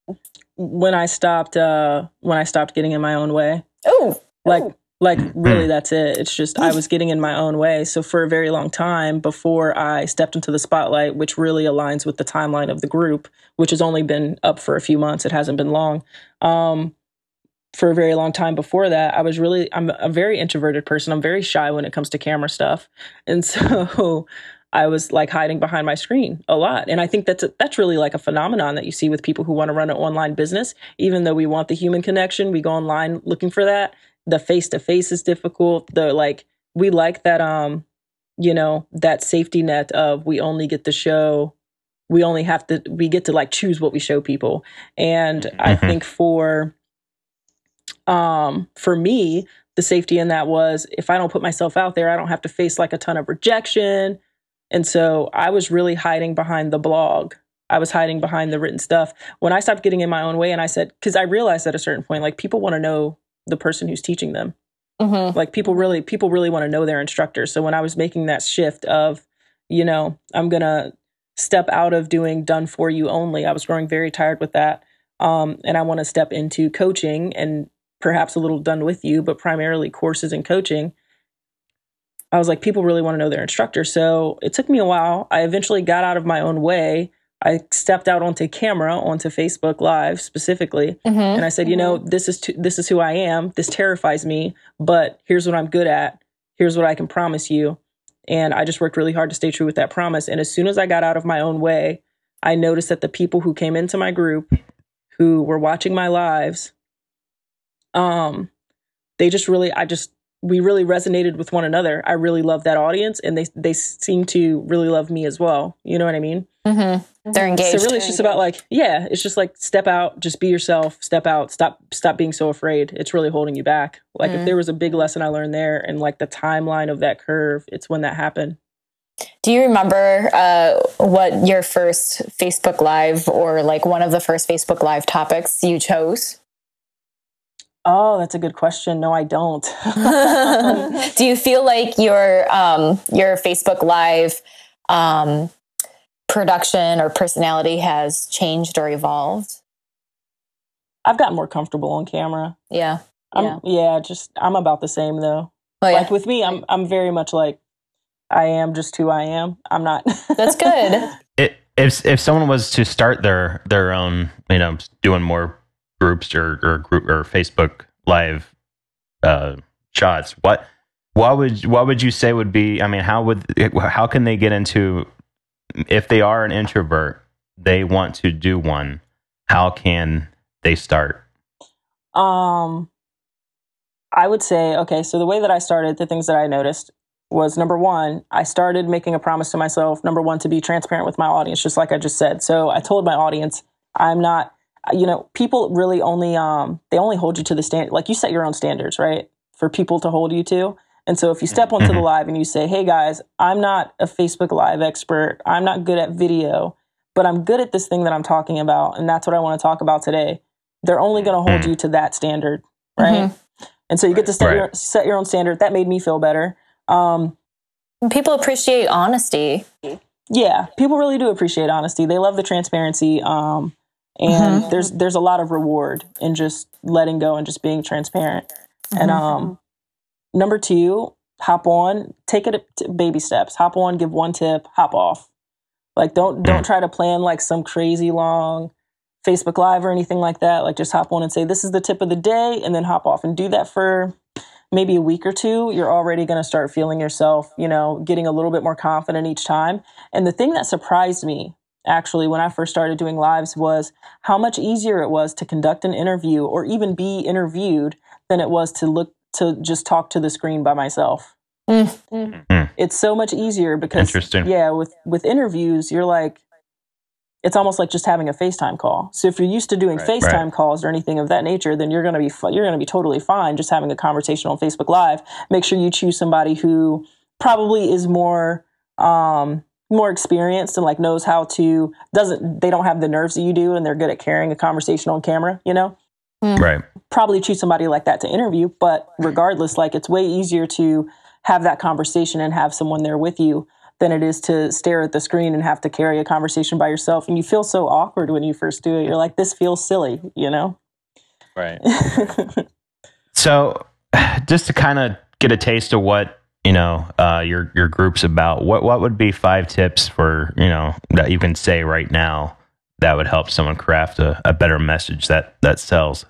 When I stopped, uh, when I stopped getting in my own way. Oh, like. Like, really, that's it. It's just I was getting in my own way. So for a very long time before I stepped into the spotlight, which really aligns with the timeline of the group, which has only been up for a few months. It hasn't been long. Um, for a very long time before that, I was really, I'm a very introverted person. I'm very shy when it comes to camera stuff. And so I was like hiding behind my screen a lot. And I think that's, a, that's really like a phenomenon that you see with people who want to run an online business. Even though we want the human connection, we go online looking for that. The face-to-face is difficult. The like, we like that, um, you know, that safety net of we only get to show, we only have to, we get to like choose what we show people. And mm-hmm. I think for, um, for me, the safety in that was if I don't put myself out there, I don't have to face like a ton of rejection. And so I was really hiding behind the blog. I was hiding behind the written stuff. When I stopped getting in my own way and I said, because I realized at a certain point, like people want to know the person who's teaching them. Mm-hmm. Like people really, people really want to know their instructor. So when I was making that shift of, you know, I'm going to step out of doing done for you only, I was growing very tired with that. Um, and I want to step into coaching and perhaps a little done with you, but primarily courses and coaching. I was like, people really want to know their instructor. So it took me a while. I eventually got out of my own way. I stepped out onto camera, onto Facebook Live specifically. Mm-hmm. And I said, you know, this is t- this is who I am. This terrifies me, but here's what I'm good at. Here's what I can promise you. And I just worked really hard to stay true with that promise. And as soon as I got out of my own way, I noticed that the people who came into my group, who were watching my lives, um, they just really, I just, we really resonated with one another. I really love that audience, and they they seem to really love me as well. You know what I mean? Mm-hmm. They're engaged. So really, it's just about like, yeah, it's just like step out, just be yourself, step out, stop stop being so afraid. It's really holding you back. Like mm-hmm. if there was a big lesson I learned there, and like the timeline of that curve, it's when that happened. Do you remember uh, what your first Facebook Live, or like one of the first Facebook Live topics you chose? Oh, that's a good question. No, I don't. Do you feel like your um, your Facebook Live um, production or personality has changed or evolved I've gotten more comfortable on camera. Yeah. I'm, yeah. yeah, just I'm about the same though. Oh, yeah. Like with me, I'm I'm very much like I am just who I am. I'm not. That's good. It, if if someone was to start their their own, you know, doing more groups or or group or Facebook Live uh, shots, what what would what would you say would be? I mean, how would how can they get into, if they are an introvert, they want to do one? How can they start? Um, I would say, okay, so the way that I started, the things that I noticed was, number one, I started making a promise to myself, number one, to be transparent with my audience, just like I just said. So I told my audience, I'm not, you know, people really only, um, they only hold you to the standard, like you set your own standards, right? For people to hold you to. And so if you step onto the live and you say, hey guys, I'm not a Facebook Live expert, I'm not good at video, but I'm good at this thing that I'm talking about. And that's what I want to talk about today. They're only going to hold you to that standard, right? Mm-hmm. And so you get to set, right. your, set your own standard. That made me feel better. Um, people appreciate honesty. Yeah, people really do appreciate honesty. They love the transparency. Um, and mm-hmm. there's there's a lot of reward in just letting go and just being transparent. Mm-hmm. And um, number two, hop on, take it to baby steps. Hop on, give one tip, hop off. Like don't don't try to plan like some crazy long Facebook Live or anything like that. Like just hop on and say, this is the tip of the day, and then hop off and do that for maybe a week or two. You're already going to start feeling yourself, you know, getting a little bit more confident each time. And the thing that surprised me, actually, when I first started doing lives was how much easier it was to conduct an interview or even be interviewed than it was to look to just talk to the screen by myself. Mm. Mm. It's so much easier because, Interesting. yeah, with, with interviews, you're like, it's almost like just having a FaceTime call. So if you're used to doing right, FaceTime right. calls or anything of that nature, then you're going to be fu- you're going to be totally fine just having a conversation on Facebook Live. Make sure you choose somebody who probably is more um, more experienced and like knows how to doesn't they don't have the nerves that you do, and they're good at carrying a conversation on camera. You know, mm. right? Probably choose somebody like that to interview. But regardless, like it's way easier to have that conversation and have someone there with you than it is to stare at the screen and have to carry a conversation by yourself. And you feel so awkward when you first do it. You're like, this feels silly, you know? Right. So just to kind of get a taste of what, you know, uh, your, your group's about, what, what would be five tips for, you know, that you can say right now that would help someone craft a, a better message that, that sells?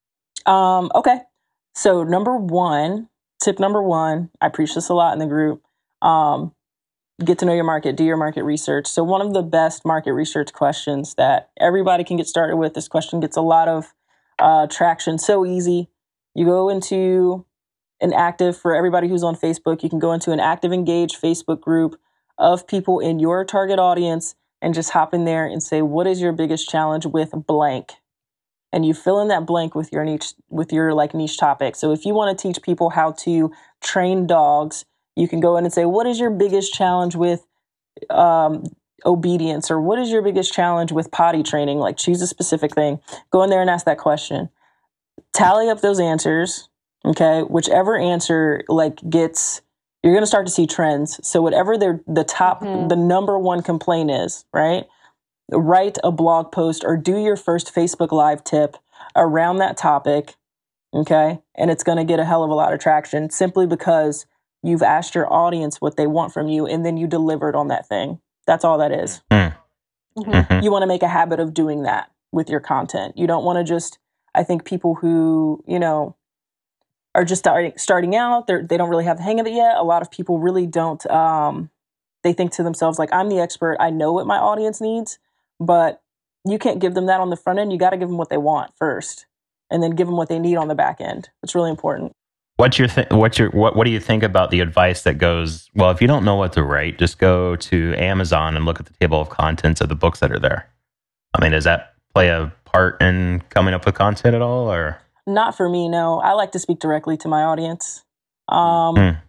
Um, okay. So number one, tip number one, I preach this a lot in the group. Um, Get to know your market, do your market research. So one of the best market research questions that everybody can get started with, this question gets a lot of uh, traction. So easy. You go into an active, for everybody who's on Facebook, you can go into an active, engaged Facebook group of people in your target audience and just hop in there and say, what is your biggest challenge with blank? And you fill in that blank with your niche, with your like niche topic. So if you want to teach people how to train dogs, you can go in and say, what is your biggest challenge with um, obedience? Or what is your biggest challenge with potty training? Like choose a specific thing. Go in there and ask that question. Tally up those answers. Okay. Whichever answer like gets, you're going to start to see trends. So whatever their the top, mm-hmm. the number one complaint is, right? Write a blog post or do your first Facebook Live tip around that topic. Okay. And it's going to get a hell of a lot of traction simply because you've asked your audience what they want from you, and then you delivered on that thing. That's all that is. Mm. Mm-hmm. You want to make a habit of doing that with your content. You don't want to just, I think people who, you know, are just starting, starting out, they're, they don't really have the hang of it yet. A lot of people really don't, um, they think to themselves, like, I'm the expert. I know what my audience needs, but you can't give them that on the front end. You got to give them what they want first, and then give them what they need on the back end. It's really important. What's your th- what's your what what do you think about the advice that goes, well, if you don't know what to write, just go to Amazon and look at the table of contents of the books that are there? I mean, does that play a part in coming up with content at all, or? Not for me, no. I like to speak directly to my audience. Um, mm.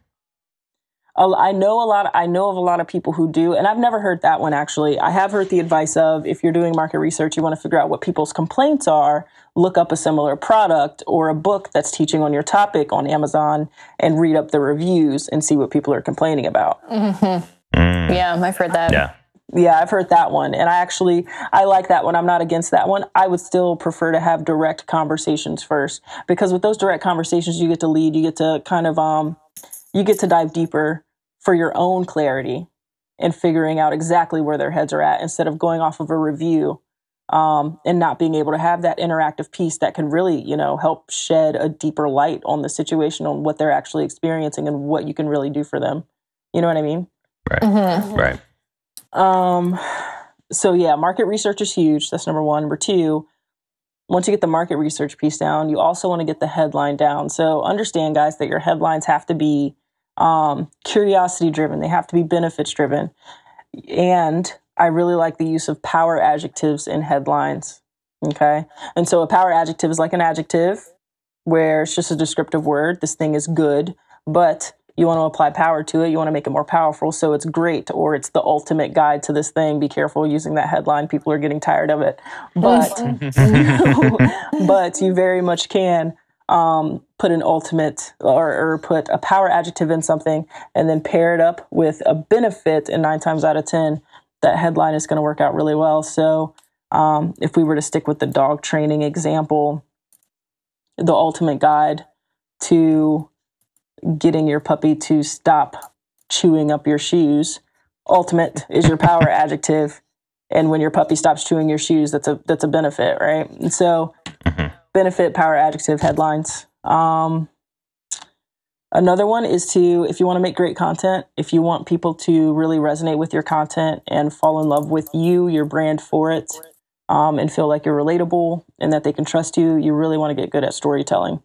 I know a lot. Of, I know of a lot of people who do, and I've never heard that one actually. I have heard the advice of, if you're doing market research, you want to figure out what people's complaints are. Look up a similar product or a book that's teaching on your topic on Amazon and read up the reviews and see what people are complaining about. Mm-hmm. Mm. Yeah, I've heard that. Yeah. Yeah, I've heard that one. And I actually, I like that one. I'm not against that one. I would still prefer to have direct conversations first, because with those direct conversations, you get to lead, you get to kind of, um, you get to dive deeper for your own clarity and figuring out exactly where their heads are at instead of going off of a review, um, and not being able to have that interactive piece that can really, you know, help shed a deeper light on the situation, on what they're actually experiencing and what you can really do for them. You know what I mean? Right. Mm-hmm. Right. Um, so yeah, market research is huge. That's number one. Number two, once you get the market research piece down, you also want to get the headline down. So understand, guys, that your headlines have to be, um, curiosity driven. They have to be benefits driven. And I really like the use of power adjectives in headlines. Okay. And so a power adjective is like an adjective where it's just a descriptive word. This thing is good, but you want to apply power to it. You want to make it more powerful. So it's great, or it's the ultimate guide to this thing. Be careful using that headline. People are getting tired of it. But, but you very much can um, put an ultimate or, or put a power adjective in something and then pair it up with a benefit. And nine times out of ten, that headline is going to work out really well. So um, if we were to stick with the dog training example, the ultimate guide to getting your puppy to stop chewing up your shoes. Ultimate is your power adjective. And when your puppy stops chewing your shoes, that's a, that's a benefit, right? And so Mm-hmm. benefit, power adjective, headlines. Um, another one is to, if you want to make great content, if you want people to really resonate with your content and fall in love with you, your brand for it, um, and feel like you're relatable and that they can trust you, you really want to get good at storytelling.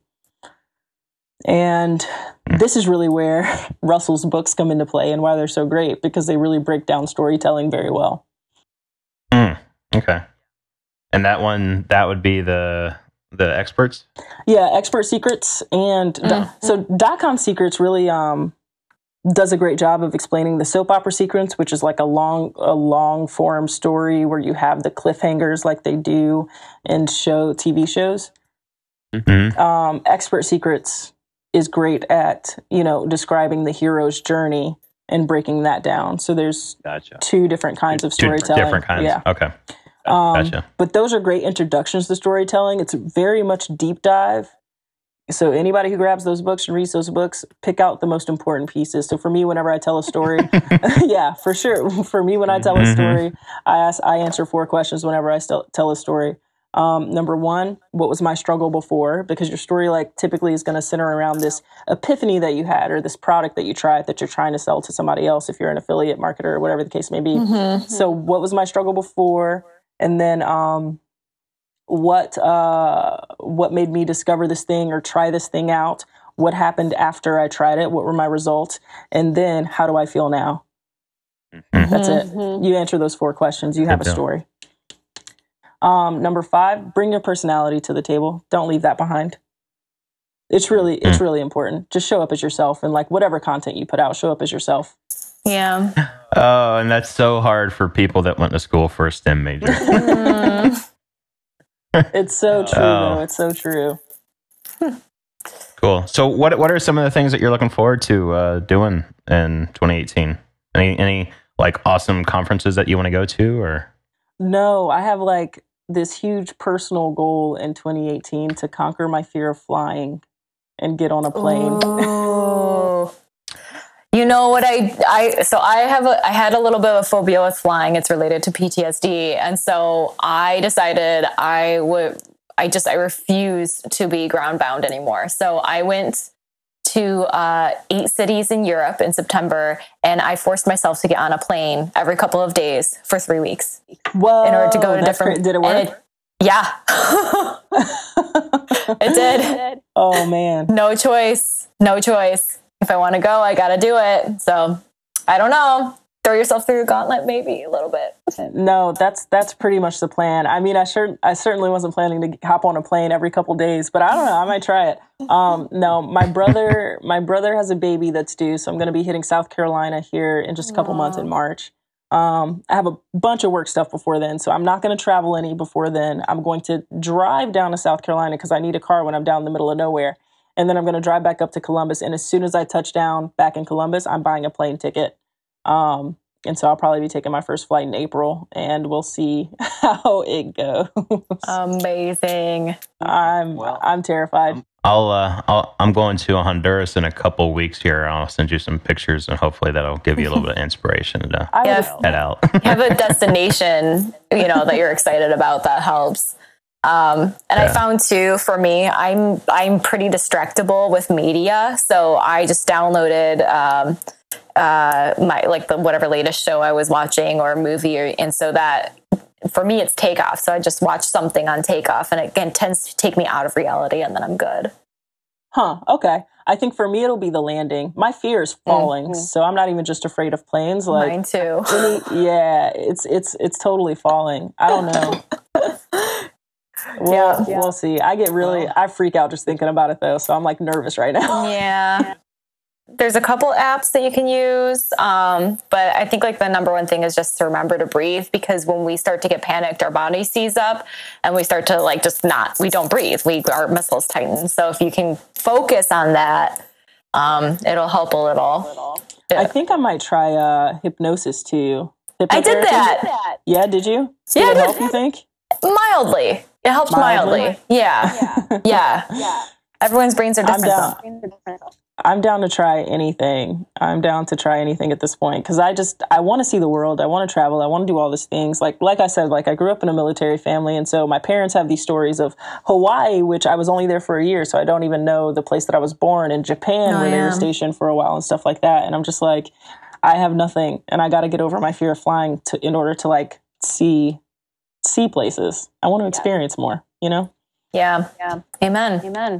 And this is really where Russell's books come into play and why they're so great, because they really break down storytelling very well. Mm, okay. And that one, that would be the the experts? Yeah, Expert Secrets. And Mm-hmm. so Dot-Com Secrets really um, does a great job of explaining the soap opera sequence, which is like a long, a long form story where you have the cliffhangers like they do in show T V shows. Mm-hmm. Um, Expert Secrets is great at, you know, describing the hero's journey and breaking that down. So there's Gotcha. two different kinds of Two storytelling. different kinds. Yeah. Okay. Um, Gotcha. But those are great introductions to storytelling. It's very much deep dive. So anybody who grabs those books and reads those books, pick out the most important pieces. So for me, whenever I tell a story, yeah, for sure. For me, when I tell a story, I ask, I answer four questions whenever I still tell a story. Um, number one, what was my struggle before? Because your story, like, typically is going to center around this epiphany that you had or this product that you tried that you're trying to sell to somebody else if you're an affiliate marketer or whatever the case may be. Mm-hmm. So what was my struggle before? And then um, what uh, what made me discover this thing or try this thing out? What happened after I tried it? What were my results? And then how do I feel now? Mm-hmm. That's it. You answer those four questions. You have a Good deal. story. Um, number five, bring your personality to the table. Don't leave that behind. It's really, it's really important. Just show up as yourself, and like whatever content you put out, show up as yourself. Yeah. Oh, and that's so hard for people that went to school for a STEM major. It's so true, Oh. though. It's so true. Cool. So what what are some of the things that you're looking forward to uh, doing in twenty eighteen? Any any like awesome conferences that you want to go to, or? No, I have like this huge personal goal in twenty eighteen to conquer my fear of flying and get on a plane. Ooh. You know what I, I, so I have a, I had a little bit of a phobia with flying. It's related to P T S D. And so I decided I would, I just, I refused to be ground bound anymore. So I went to uh, eight cities in Europe in September, and I forced myself to get on a plane every couple of days for three weeks Whoa, in order to go to that's different, great. Did it and work? it- yeah, it did. Oh man. No choice. No choice. If I want to go, I got to do it. So I don't know. Throw yourself through a gauntlet, maybe a little bit. No, that's that's pretty much the plan. I mean, I sure I certainly wasn't planning to hop on a plane every couple days, but I don't know. I might try it. Um, no, my brother, my brother has a baby that's due, so I'm going to be hitting South Carolina here in just a couple months in March. Um, I have a bunch of work stuff before then, so I'm not going to travel any before then. I'm going to drive down to South Carolina because I need a car when I'm down in the middle of nowhere. And then I'm going to drive back up to Columbus. And as soon as I touch down back in Columbus, I'm buying a plane ticket. Um, and so I'll probably be taking my first flight in April, and we'll see how it goes. Amazing. I'm well, I'm terrified. I'll, uh, I'll I'm going to Honduras in a couple weeks here. I'll send you some pictures, and hopefully that'll give you a little bit of inspiration to yeah, head out. You have a destination, you know, that you're excited about. That helps. Um, and yeah. I found too, for me, I'm I'm pretty distractible with media, so I just downloaded um, uh, my like the whatever latest show I was watching or movie, or, and so that for me it's Takeoff. So I just watch something on Takeoff, and it again tends to take me out of reality, and then I'm good. Huh? Okay. I think for me it'll be the landing. My fear is falling, mm-hmm. so I'm not even just afraid of planes. Like mine too. Any, yeah, it's it's it's totally falling. I don't know. Well, yeah. We'll see. I get really, I freak out just thinking about it though. So I'm like nervous right now. Yeah. There's a couple apps that you can use. Um, but I think like the number one thing is just to remember to breathe, because when we start to get panicked, our body sees up and we start to like, just not, we don't breathe. We, our muscles tighten. So if you can focus on that, um, it'll help a little. Yeah. I think I might try uh, hypnosis too. I did that. Yeah. Did you? Did yeah. it Did help, you think? Mildly. It helps mildly. mildly. Yeah. Yeah. yeah. yeah. Everyone's brains are different. I'm down, I'm down to try anything. I'm down to try anything at this point. Cause I just, I want to see the world. I want to travel. I want to do all these things. Like, like I said, like I grew up in a military family. And so my parents have these stories of Hawaii, which I was only there for a year. So I don't even know the place that I was born, in Japan, oh, where yeah. they were stationed for a while and stuff like that. And I'm just like, I have nothing. And I got to get over my fear of flying to, in order to like see see places. I want to experience yeah. more, you know? Yeah. Yeah. Amen. Amen.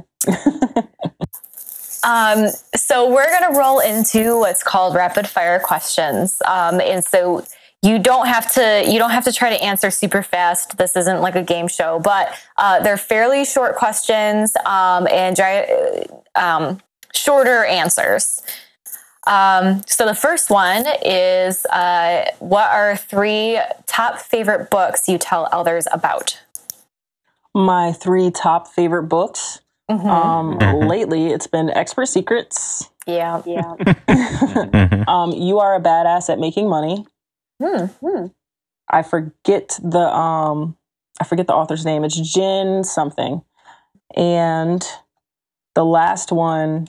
um, so we're going to roll into what's called rapid fire questions. Um, and so you don't have to, you don't have to try to answer super fast. This isn't like a game show, but, uh, they're fairly short questions, um, and dry, um, shorter answers. Um, so the first one is, uh, what are three top favorite books you tell others about? My three top favorite books. Mm-hmm. Um, mm-hmm. Lately it's been Expert Secrets. Yeah. Yeah. um, You Are a Badass at Making Money. Mm-hmm. I forget the, um, I forget the author's name. It's Jen something. And the last one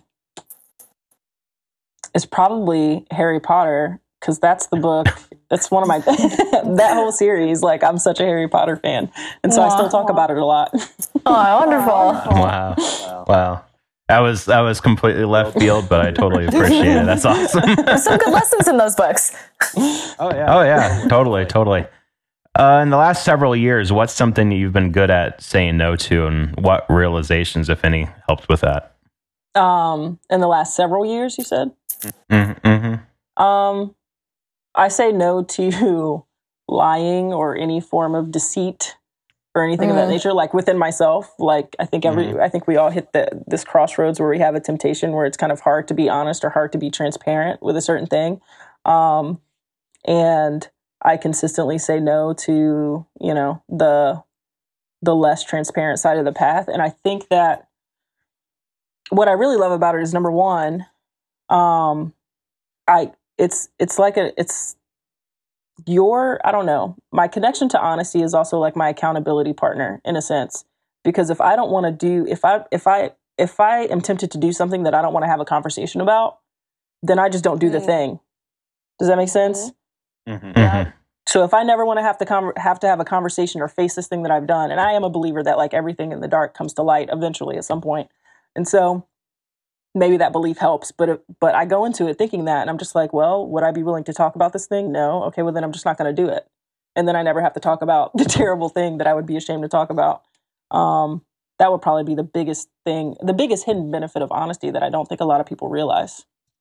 is probably Harry Potter, because that's the book. That's one of my, that whole series. Like, I'm such a Harry Potter fan. And so wow. I still talk about it a lot. Oh, wonderful. Wow. Wow. Wow. That was, that was completely left field, but I totally appreciate it. That's awesome. There's some good lessons in those books. Oh, yeah. Oh, yeah. Totally. Totally. Uh, in the last several years, what's something that you've been good at saying no to, and what realizations, if any, helped with that? Um, in the last several years, you said? Mm-hmm. Um, I say no to lying or any form of deceit or anything mm. of that nature, like within myself. Like, I think every, mm. I think we all hit the, this crossroads where we have a temptation where it's kind of hard to be honest or hard to be transparent with a certain thing. Um, and I consistently say no to, you know, the, the less transparent side of the path. And I think that what I really love about it is, number one, um, I, it's, it's like a, it's your, I don't know, my connection to honesty is also like my accountability partner in a sense, because if I don't want to do, if I, if I, if I am tempted to do something that I don't want to have a conversation about, then I just don't do the thing. Does that make sense? Mm-hmm. Yeah. So if I never want to have to com- have to have a conversation or face this thing that I've done, and I am a believer that like everything in the dark comes to light eventually at some point. And so maybe that belief helps, but, it, but I go into it thinking that, and I'm just like, well, would I be willing to talk about this thing? No. Okay. Well, then I'm just not going to do it. And then I never have to talk about the terrible thing that I would be ashamed to talk about. Um, that would probably be the biggest thing, the biggest hidden benefit of honesty that I don't think a lot of people realize.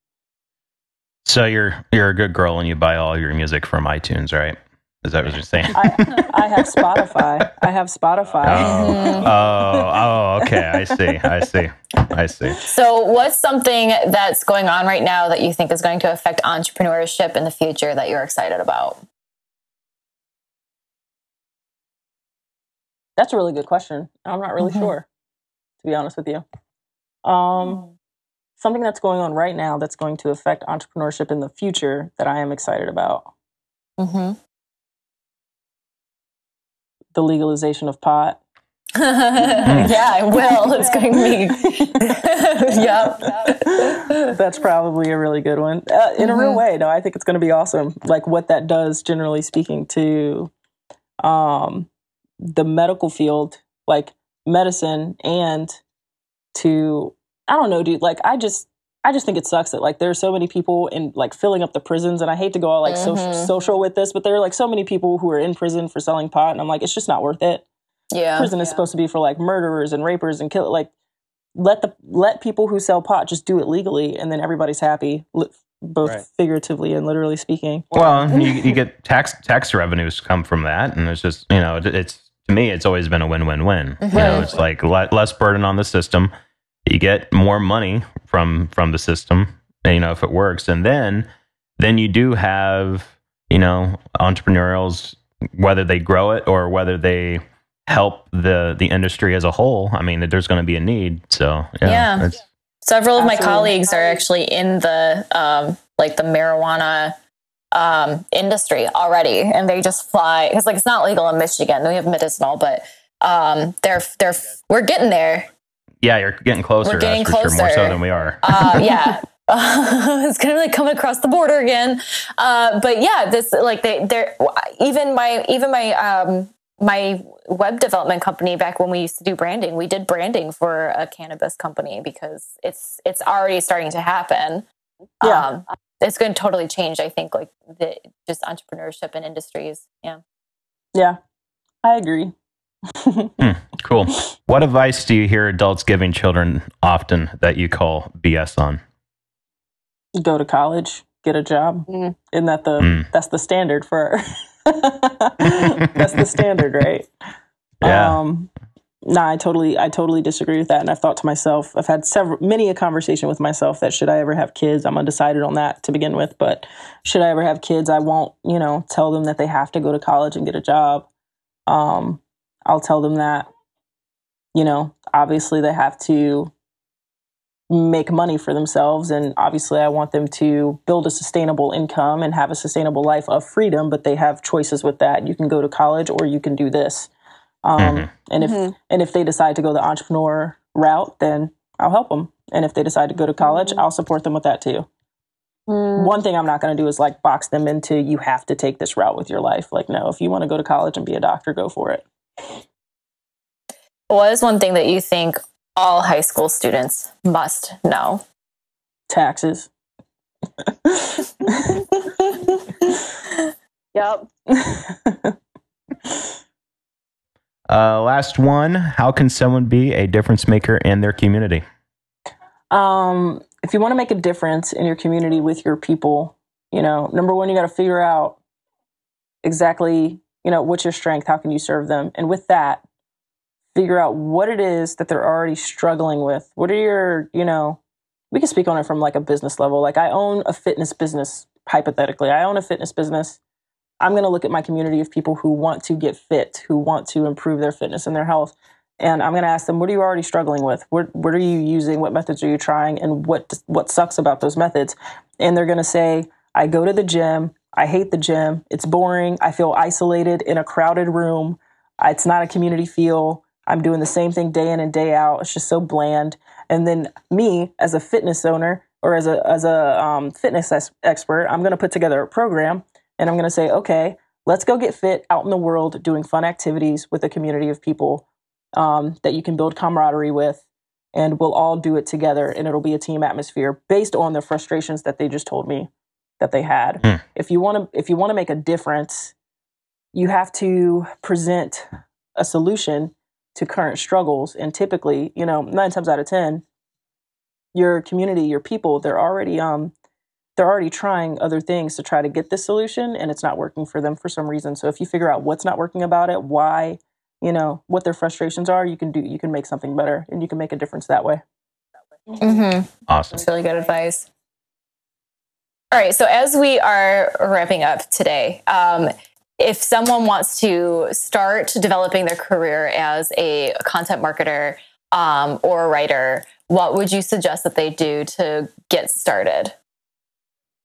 So you're you're a good girl and you buy all your music from iTunes, right? Is that what you're saying? I, I have Spotify. I have Spotify. Oh, oh, oh, okay. I see. I see. I see. So what's something that's going on right now that you think is going to affect entrepreneurship in the future that you're excited about? That's a really good question. I'm not really mm-hmm. sure, to be honest with you. Um, something that's going on right now that's going to affect entrepreneurship in the future that I am excited about. Mm-hmm. The legalization of pot. Yeah, I will. It's going to be. Yep. That's probably a really good one. Uh, in mm-hmm. a real way, no, I think it's going to be awesome. Like what that does, generally speaking, to um, the medical field, like medicine, and to, I don't know, dude, like I just, I just think it sucks that like there are so many people in like filling up the prisons, and I hate to go all like mm-hmm. social, social with this, but there are like so many people who are in prison for selling pot, and I'm like, it's just not worth it. Yeah, prison is yeah. supposed to be for like murderers and rapers and kill. Like, let the let people who sell pot just do it legally, and then everybody's happy, both right. figuratively and literally speaking. Well, you, you get tax tax revenues come from that, and it's just you know it, it's to me it's always been a win win win. You know, it's like le- less burden on the system. You get more money from from the system, you know, if it works, and then then you do have you know entrepreneurials, whether they grow it or whether they help the the industry as a whole. I mean, there's going to be a need. So yeah, yeah. Several of my colleagues are actually in the um, like the marijuana um, industry already, and they just fly because like it's not legal in Michigan. We have medicinal, but um, they're they're we're getting there. Yeah, you're getting closer. We're getting that's closer, for sure, more so than we are. uh, yeah. Uh, it's gonna like come across the border again, uh, but yeah, this like they they're even my even my um, my web development company back when we used to do branding, we did branding for a cannabis company because it's it's already starting to happen. Yeah, um, it's going to totally change. I think like the just entrepreneurship and industries. Yeah, yeah, I agree. hmm, cool. What advice do you hear adults giving children often that you call B S on? Go to college, get a job. Mm. Isn't that the mm. that's the standard for? That's the standard, right? Yeah. Um, nah, I totally, I totally disagree with that. And I've thought to myself, I've had several, many a conversation with myself that should I ever have kids? I'm undecided on that to begin with, but should I ever have kids? I won't, you know, tell them that they have to go to college and get a job. Um, I'll tell them that, you know, obviously they have to make money for themselves. And obviously I want them to build a sustainable income and have a sustainable life of freedom, but they have choices with that. You can go to college or you can do this. Um, mm-hmm. And if, mm-hmm. and if they decide to go the entrepreneur route, then I'll help them. And if they decide to go to college, mm-hmm. I'll support them with that too. Mm. One thing I'm not going to do is like box them into, you have to take this route with your life. Like, no, if you want to go to college and be a doctor, go for it. What is one thing that you think all high school students must know? Taxes. Yep. Uh, last one. How can someone be a difference maker in their community? Um, if you want to make a difference in your community with your people, you know, number one, you got to figure out exactly, you know, what's your strength? How can you serve them? And with that, figure out what it is that they're already struggling with. What are your, you know, we can speak on it from like a business level. Like I own a fitness business, hypothetically. I own a fitness business. I'm going to look at my community of people who want to get fit, who want to improve their fitness and their health. And I'm going to ask them, what are you already struggling with? What, what are you using? What methods are you trying? And what, what sucks about those methods? And they're going to say, I go to the gym. I hate the gym. It's boring. I feel isolated in a crowded room. It's not a community feel. I'm doing the same thing day in and day out. It's just so bland. And then me as a fitness owner or as a, as a um, fitness es- expert, I'm going to put together a program and I'm going to say, okay, let's go get fit out in the world, doing fun activities with a community of people um, that you can build camaraderie with. And we'll all do it together. And it'll be a team atmosphere based on the frustrations that they just told me that they had. Mm. If you want to, if you want to make a difference, you have to present a solution to current struggles. And typically, you know, nine times out of ten, your community, your people, they're already, um, they're already trying other things to try to get this solution, and it's not working for them for some reason. So if you figure out what's not working about it, why, you know, what their frustrations are, you can do, you can make something better, and you can make a difference that way. Mm-hmm. Awesome. That's really good advice. All right. So as we are wrapping up today, um, if someone wants to start developing their career as a content marketer um, or a writer, what would you suggest that they do to get started?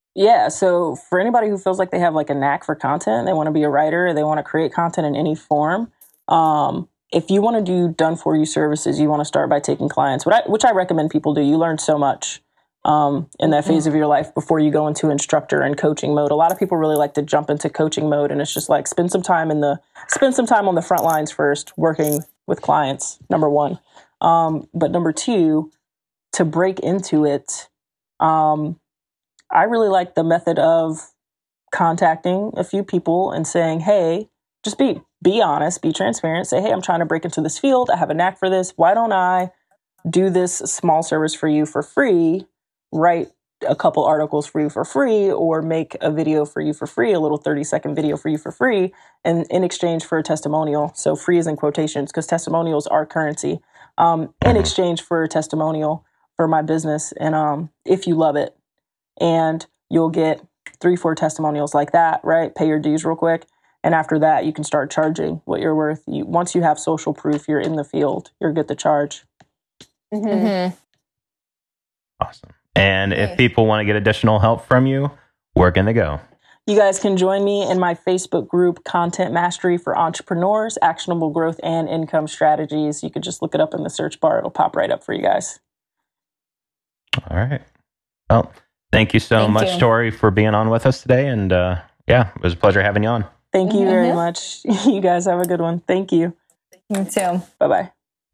Yeah, so for anybody who feels like they have like a knack for content, they want to be a writer, they want to create content in any form. Um, if you want to do done for you services, you want to start by taking clients, which I, which I recommend people do. You learn so much um, in that phase of your life before you go into instructor and coaching mode. A lot of people really like to jump into coaching mode, and it's just like spend some time in the spend some time on the front lines first, working with clients. Number one, um, but number two, to break into it. Um, I really like the method of contacting a few people and saying, hey, just be be honest, be transparent. Say, hey, I'm trying to break into this field. I have a knack for this. Why don't I do this small service for you for free? Write a couple articles for you for free, or make a video for you for free, a little thirty second video for you for free, and in exchange for a testimonial. So free is in quotations because testimonials are currency. Um, in exchange for a testimonial for my business. And um, if you love it, and you'll get three, four testimonials like that, right? Pay your dues real quick. And after that, you can start charging what you're worth. You, once you have social proof, you're in the field, you're good to charge. Mm-hmm. Mm-hmm. Awesome. And if people want to get additional help from you, where can they go? You guys can join me in my Facebook group, Content Mastery for Entrepreneurs, Actionable Growth and Income Strategies. You could just look it up in the search bar. It'll pop right up for you guys. All right. Well, thank you so Thank much, you. Tori, for being on with us today. And uh, yeah, it was a pleasure having you on. Thank you very much. You guys have a good one. Thank you. You too. Bye-bye.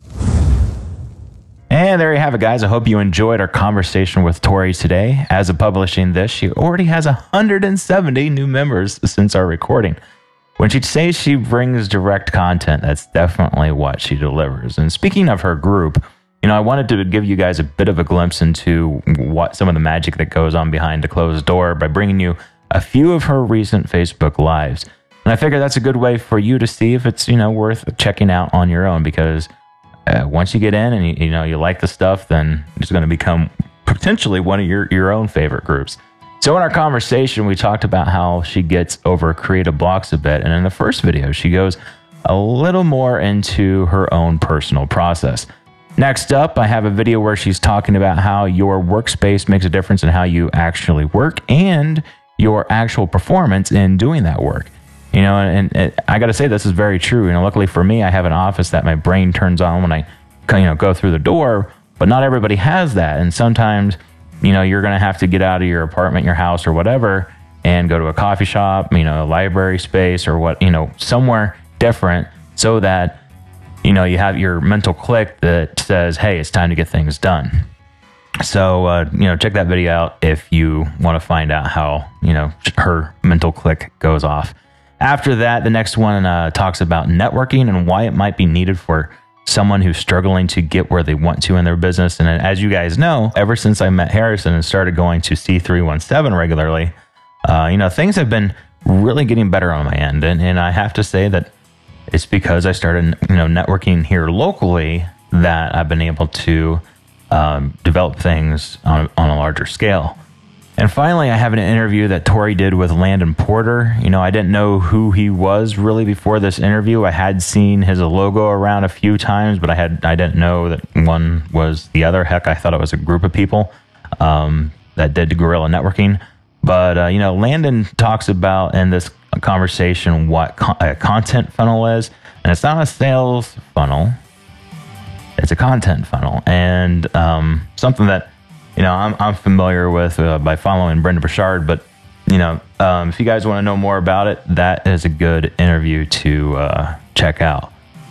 And there you have it, guys. I hope you enjoyed our conversation with Tori today. As of publishing this, she already has one hundred seventy new members since our recording. When she says she brings direct content, that's definitely what she delivers. And speaking of her group, you know, I wanted to give you guys a bit of a glimpse into what some of the magic that goes on behind a closed door by bringing you a few of her recent Facebook Lives. And I figure that's a good way for you to see if it's, you know, worth checking out on your own, because uh, once you get in and, you, you know, you like the stuff, then it's going to become potentially one of your, your own favorite groups. So in our conversation, we talked about how she gets over creative blocks a bit. And in the first video, she goes a little more into her own personal process. Next up, I have a video where she's talking about how your workspace makes a difference in how you actually work and your actual performance in doing that work. You know, and, and I got to say, this is very true. You know, luckily for me, I have an office that my brain turns on when I, you know, go through the door, but not everybody has that. And sometimes, you know, you're going to have to get out of your apartment, your house or whatever, and go to a coffee shop, you know, a library space or what, you know, somewhere different so that, you know, you have your mental click that says, hey, it's time to get things done. So, uh, you know, check that video out if you want to find out how, you know, her mental click goes off. After that, the next one uh, talks about networking and why it might be needed for someone who's struggling to get where they want to in their business. And as you guys know, ever since I met Harrison and started going to C three one seven regularly, uh, you know, things have been really getting better on my end. And, and I have to say that it's because I started, you know, networking here locally that I've been able to um, develop things on, on a larger scale. And finally, I have an interview that Tori did with Landon Porter. You know, I didn't know who he was really before this interview. I had seen his logo around a few times, but I had I didn't know that one was the other. Heck, I thought it was a group of people um, that did guerrilla networking. But, uh, you know, Landon talks about in this conversation what con- a content funnel is. And it's not a sales funnel. It's a content funnel. And um, something that, you know, I'm, I'm familiar with uh, by following Brenda Burchard. But, you know, um, if you guys want to know more about it, that is a good interview to uh, check out.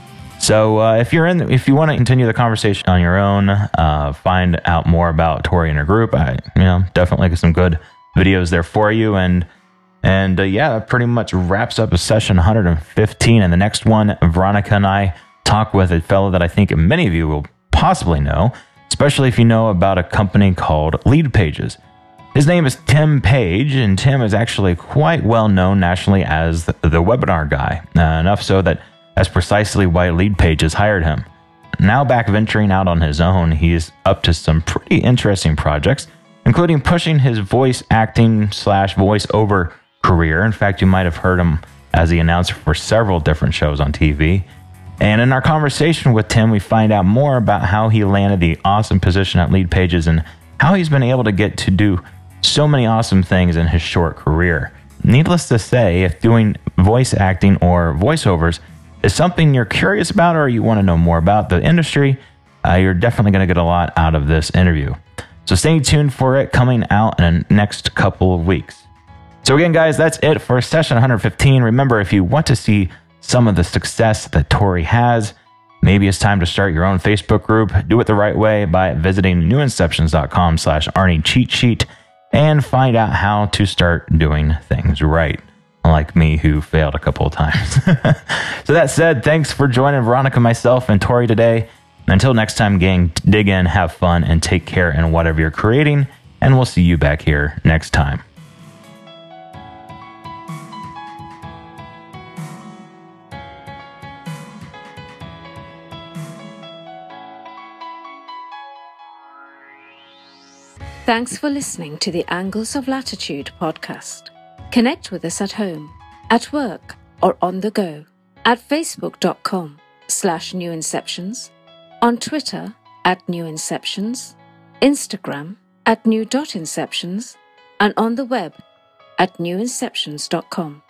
So uh, if you're in, if you want to continue the conversation on your own, uh, find out more about Tori and her group, I, you know, definitely get some good videos there for you. And and uh, yeah, that pretty much wraps up a session one hundred fifteen. And the next one, Veronica and I talk with a fellow that I think many of you will possibly know, especially if you know about a company called Leadpages. His name is Tim Page, and Tim is actually quite well known nationally as the, the webinar guy, uh, enough so that that's precisely why Leadpages hired him. Now back venturing out on his own, he is up to some pretty interesting projects, including pushing his voice acting slash voiceover career. In fact, you might have heard him as the announcer for several different shows on T V. And in our conversation with Tim, we find out more about how he landed the awesome position at Leadpages and how he's been able to get to do so many awesome things in his short career. Needless to say, if doing voice acting or voiceovers is something you're curious about or you want to know more about the industry, uh, you're definitely going to get a lot out of this interview. So stay tuned for it coming out in the next couple of weeks. So again, guys, that's it for session one hundred fifteen. Remember, if you want to see some of the success that Tori has, maybe it's time to start your own Facebook group. Do it the right way by visiting newinceptions.com slash Arnie cheat sheet and find out how to start doing things right, unlike me who failed a couple of times. So that said, thanks for joining Veronica, myself, and Tori today. Until next time, gang, dig in, have fun, and take care in whatever you're creating, and we'll see you back here next time. Thanks for listening to the Angles of Latitude podcast. Connect with us at home, at work, or on the go at facebook.com slash newinceptions, on Twitter at newinceptions, Instagram at new.inceptions, and on the web at newinceptions dot com.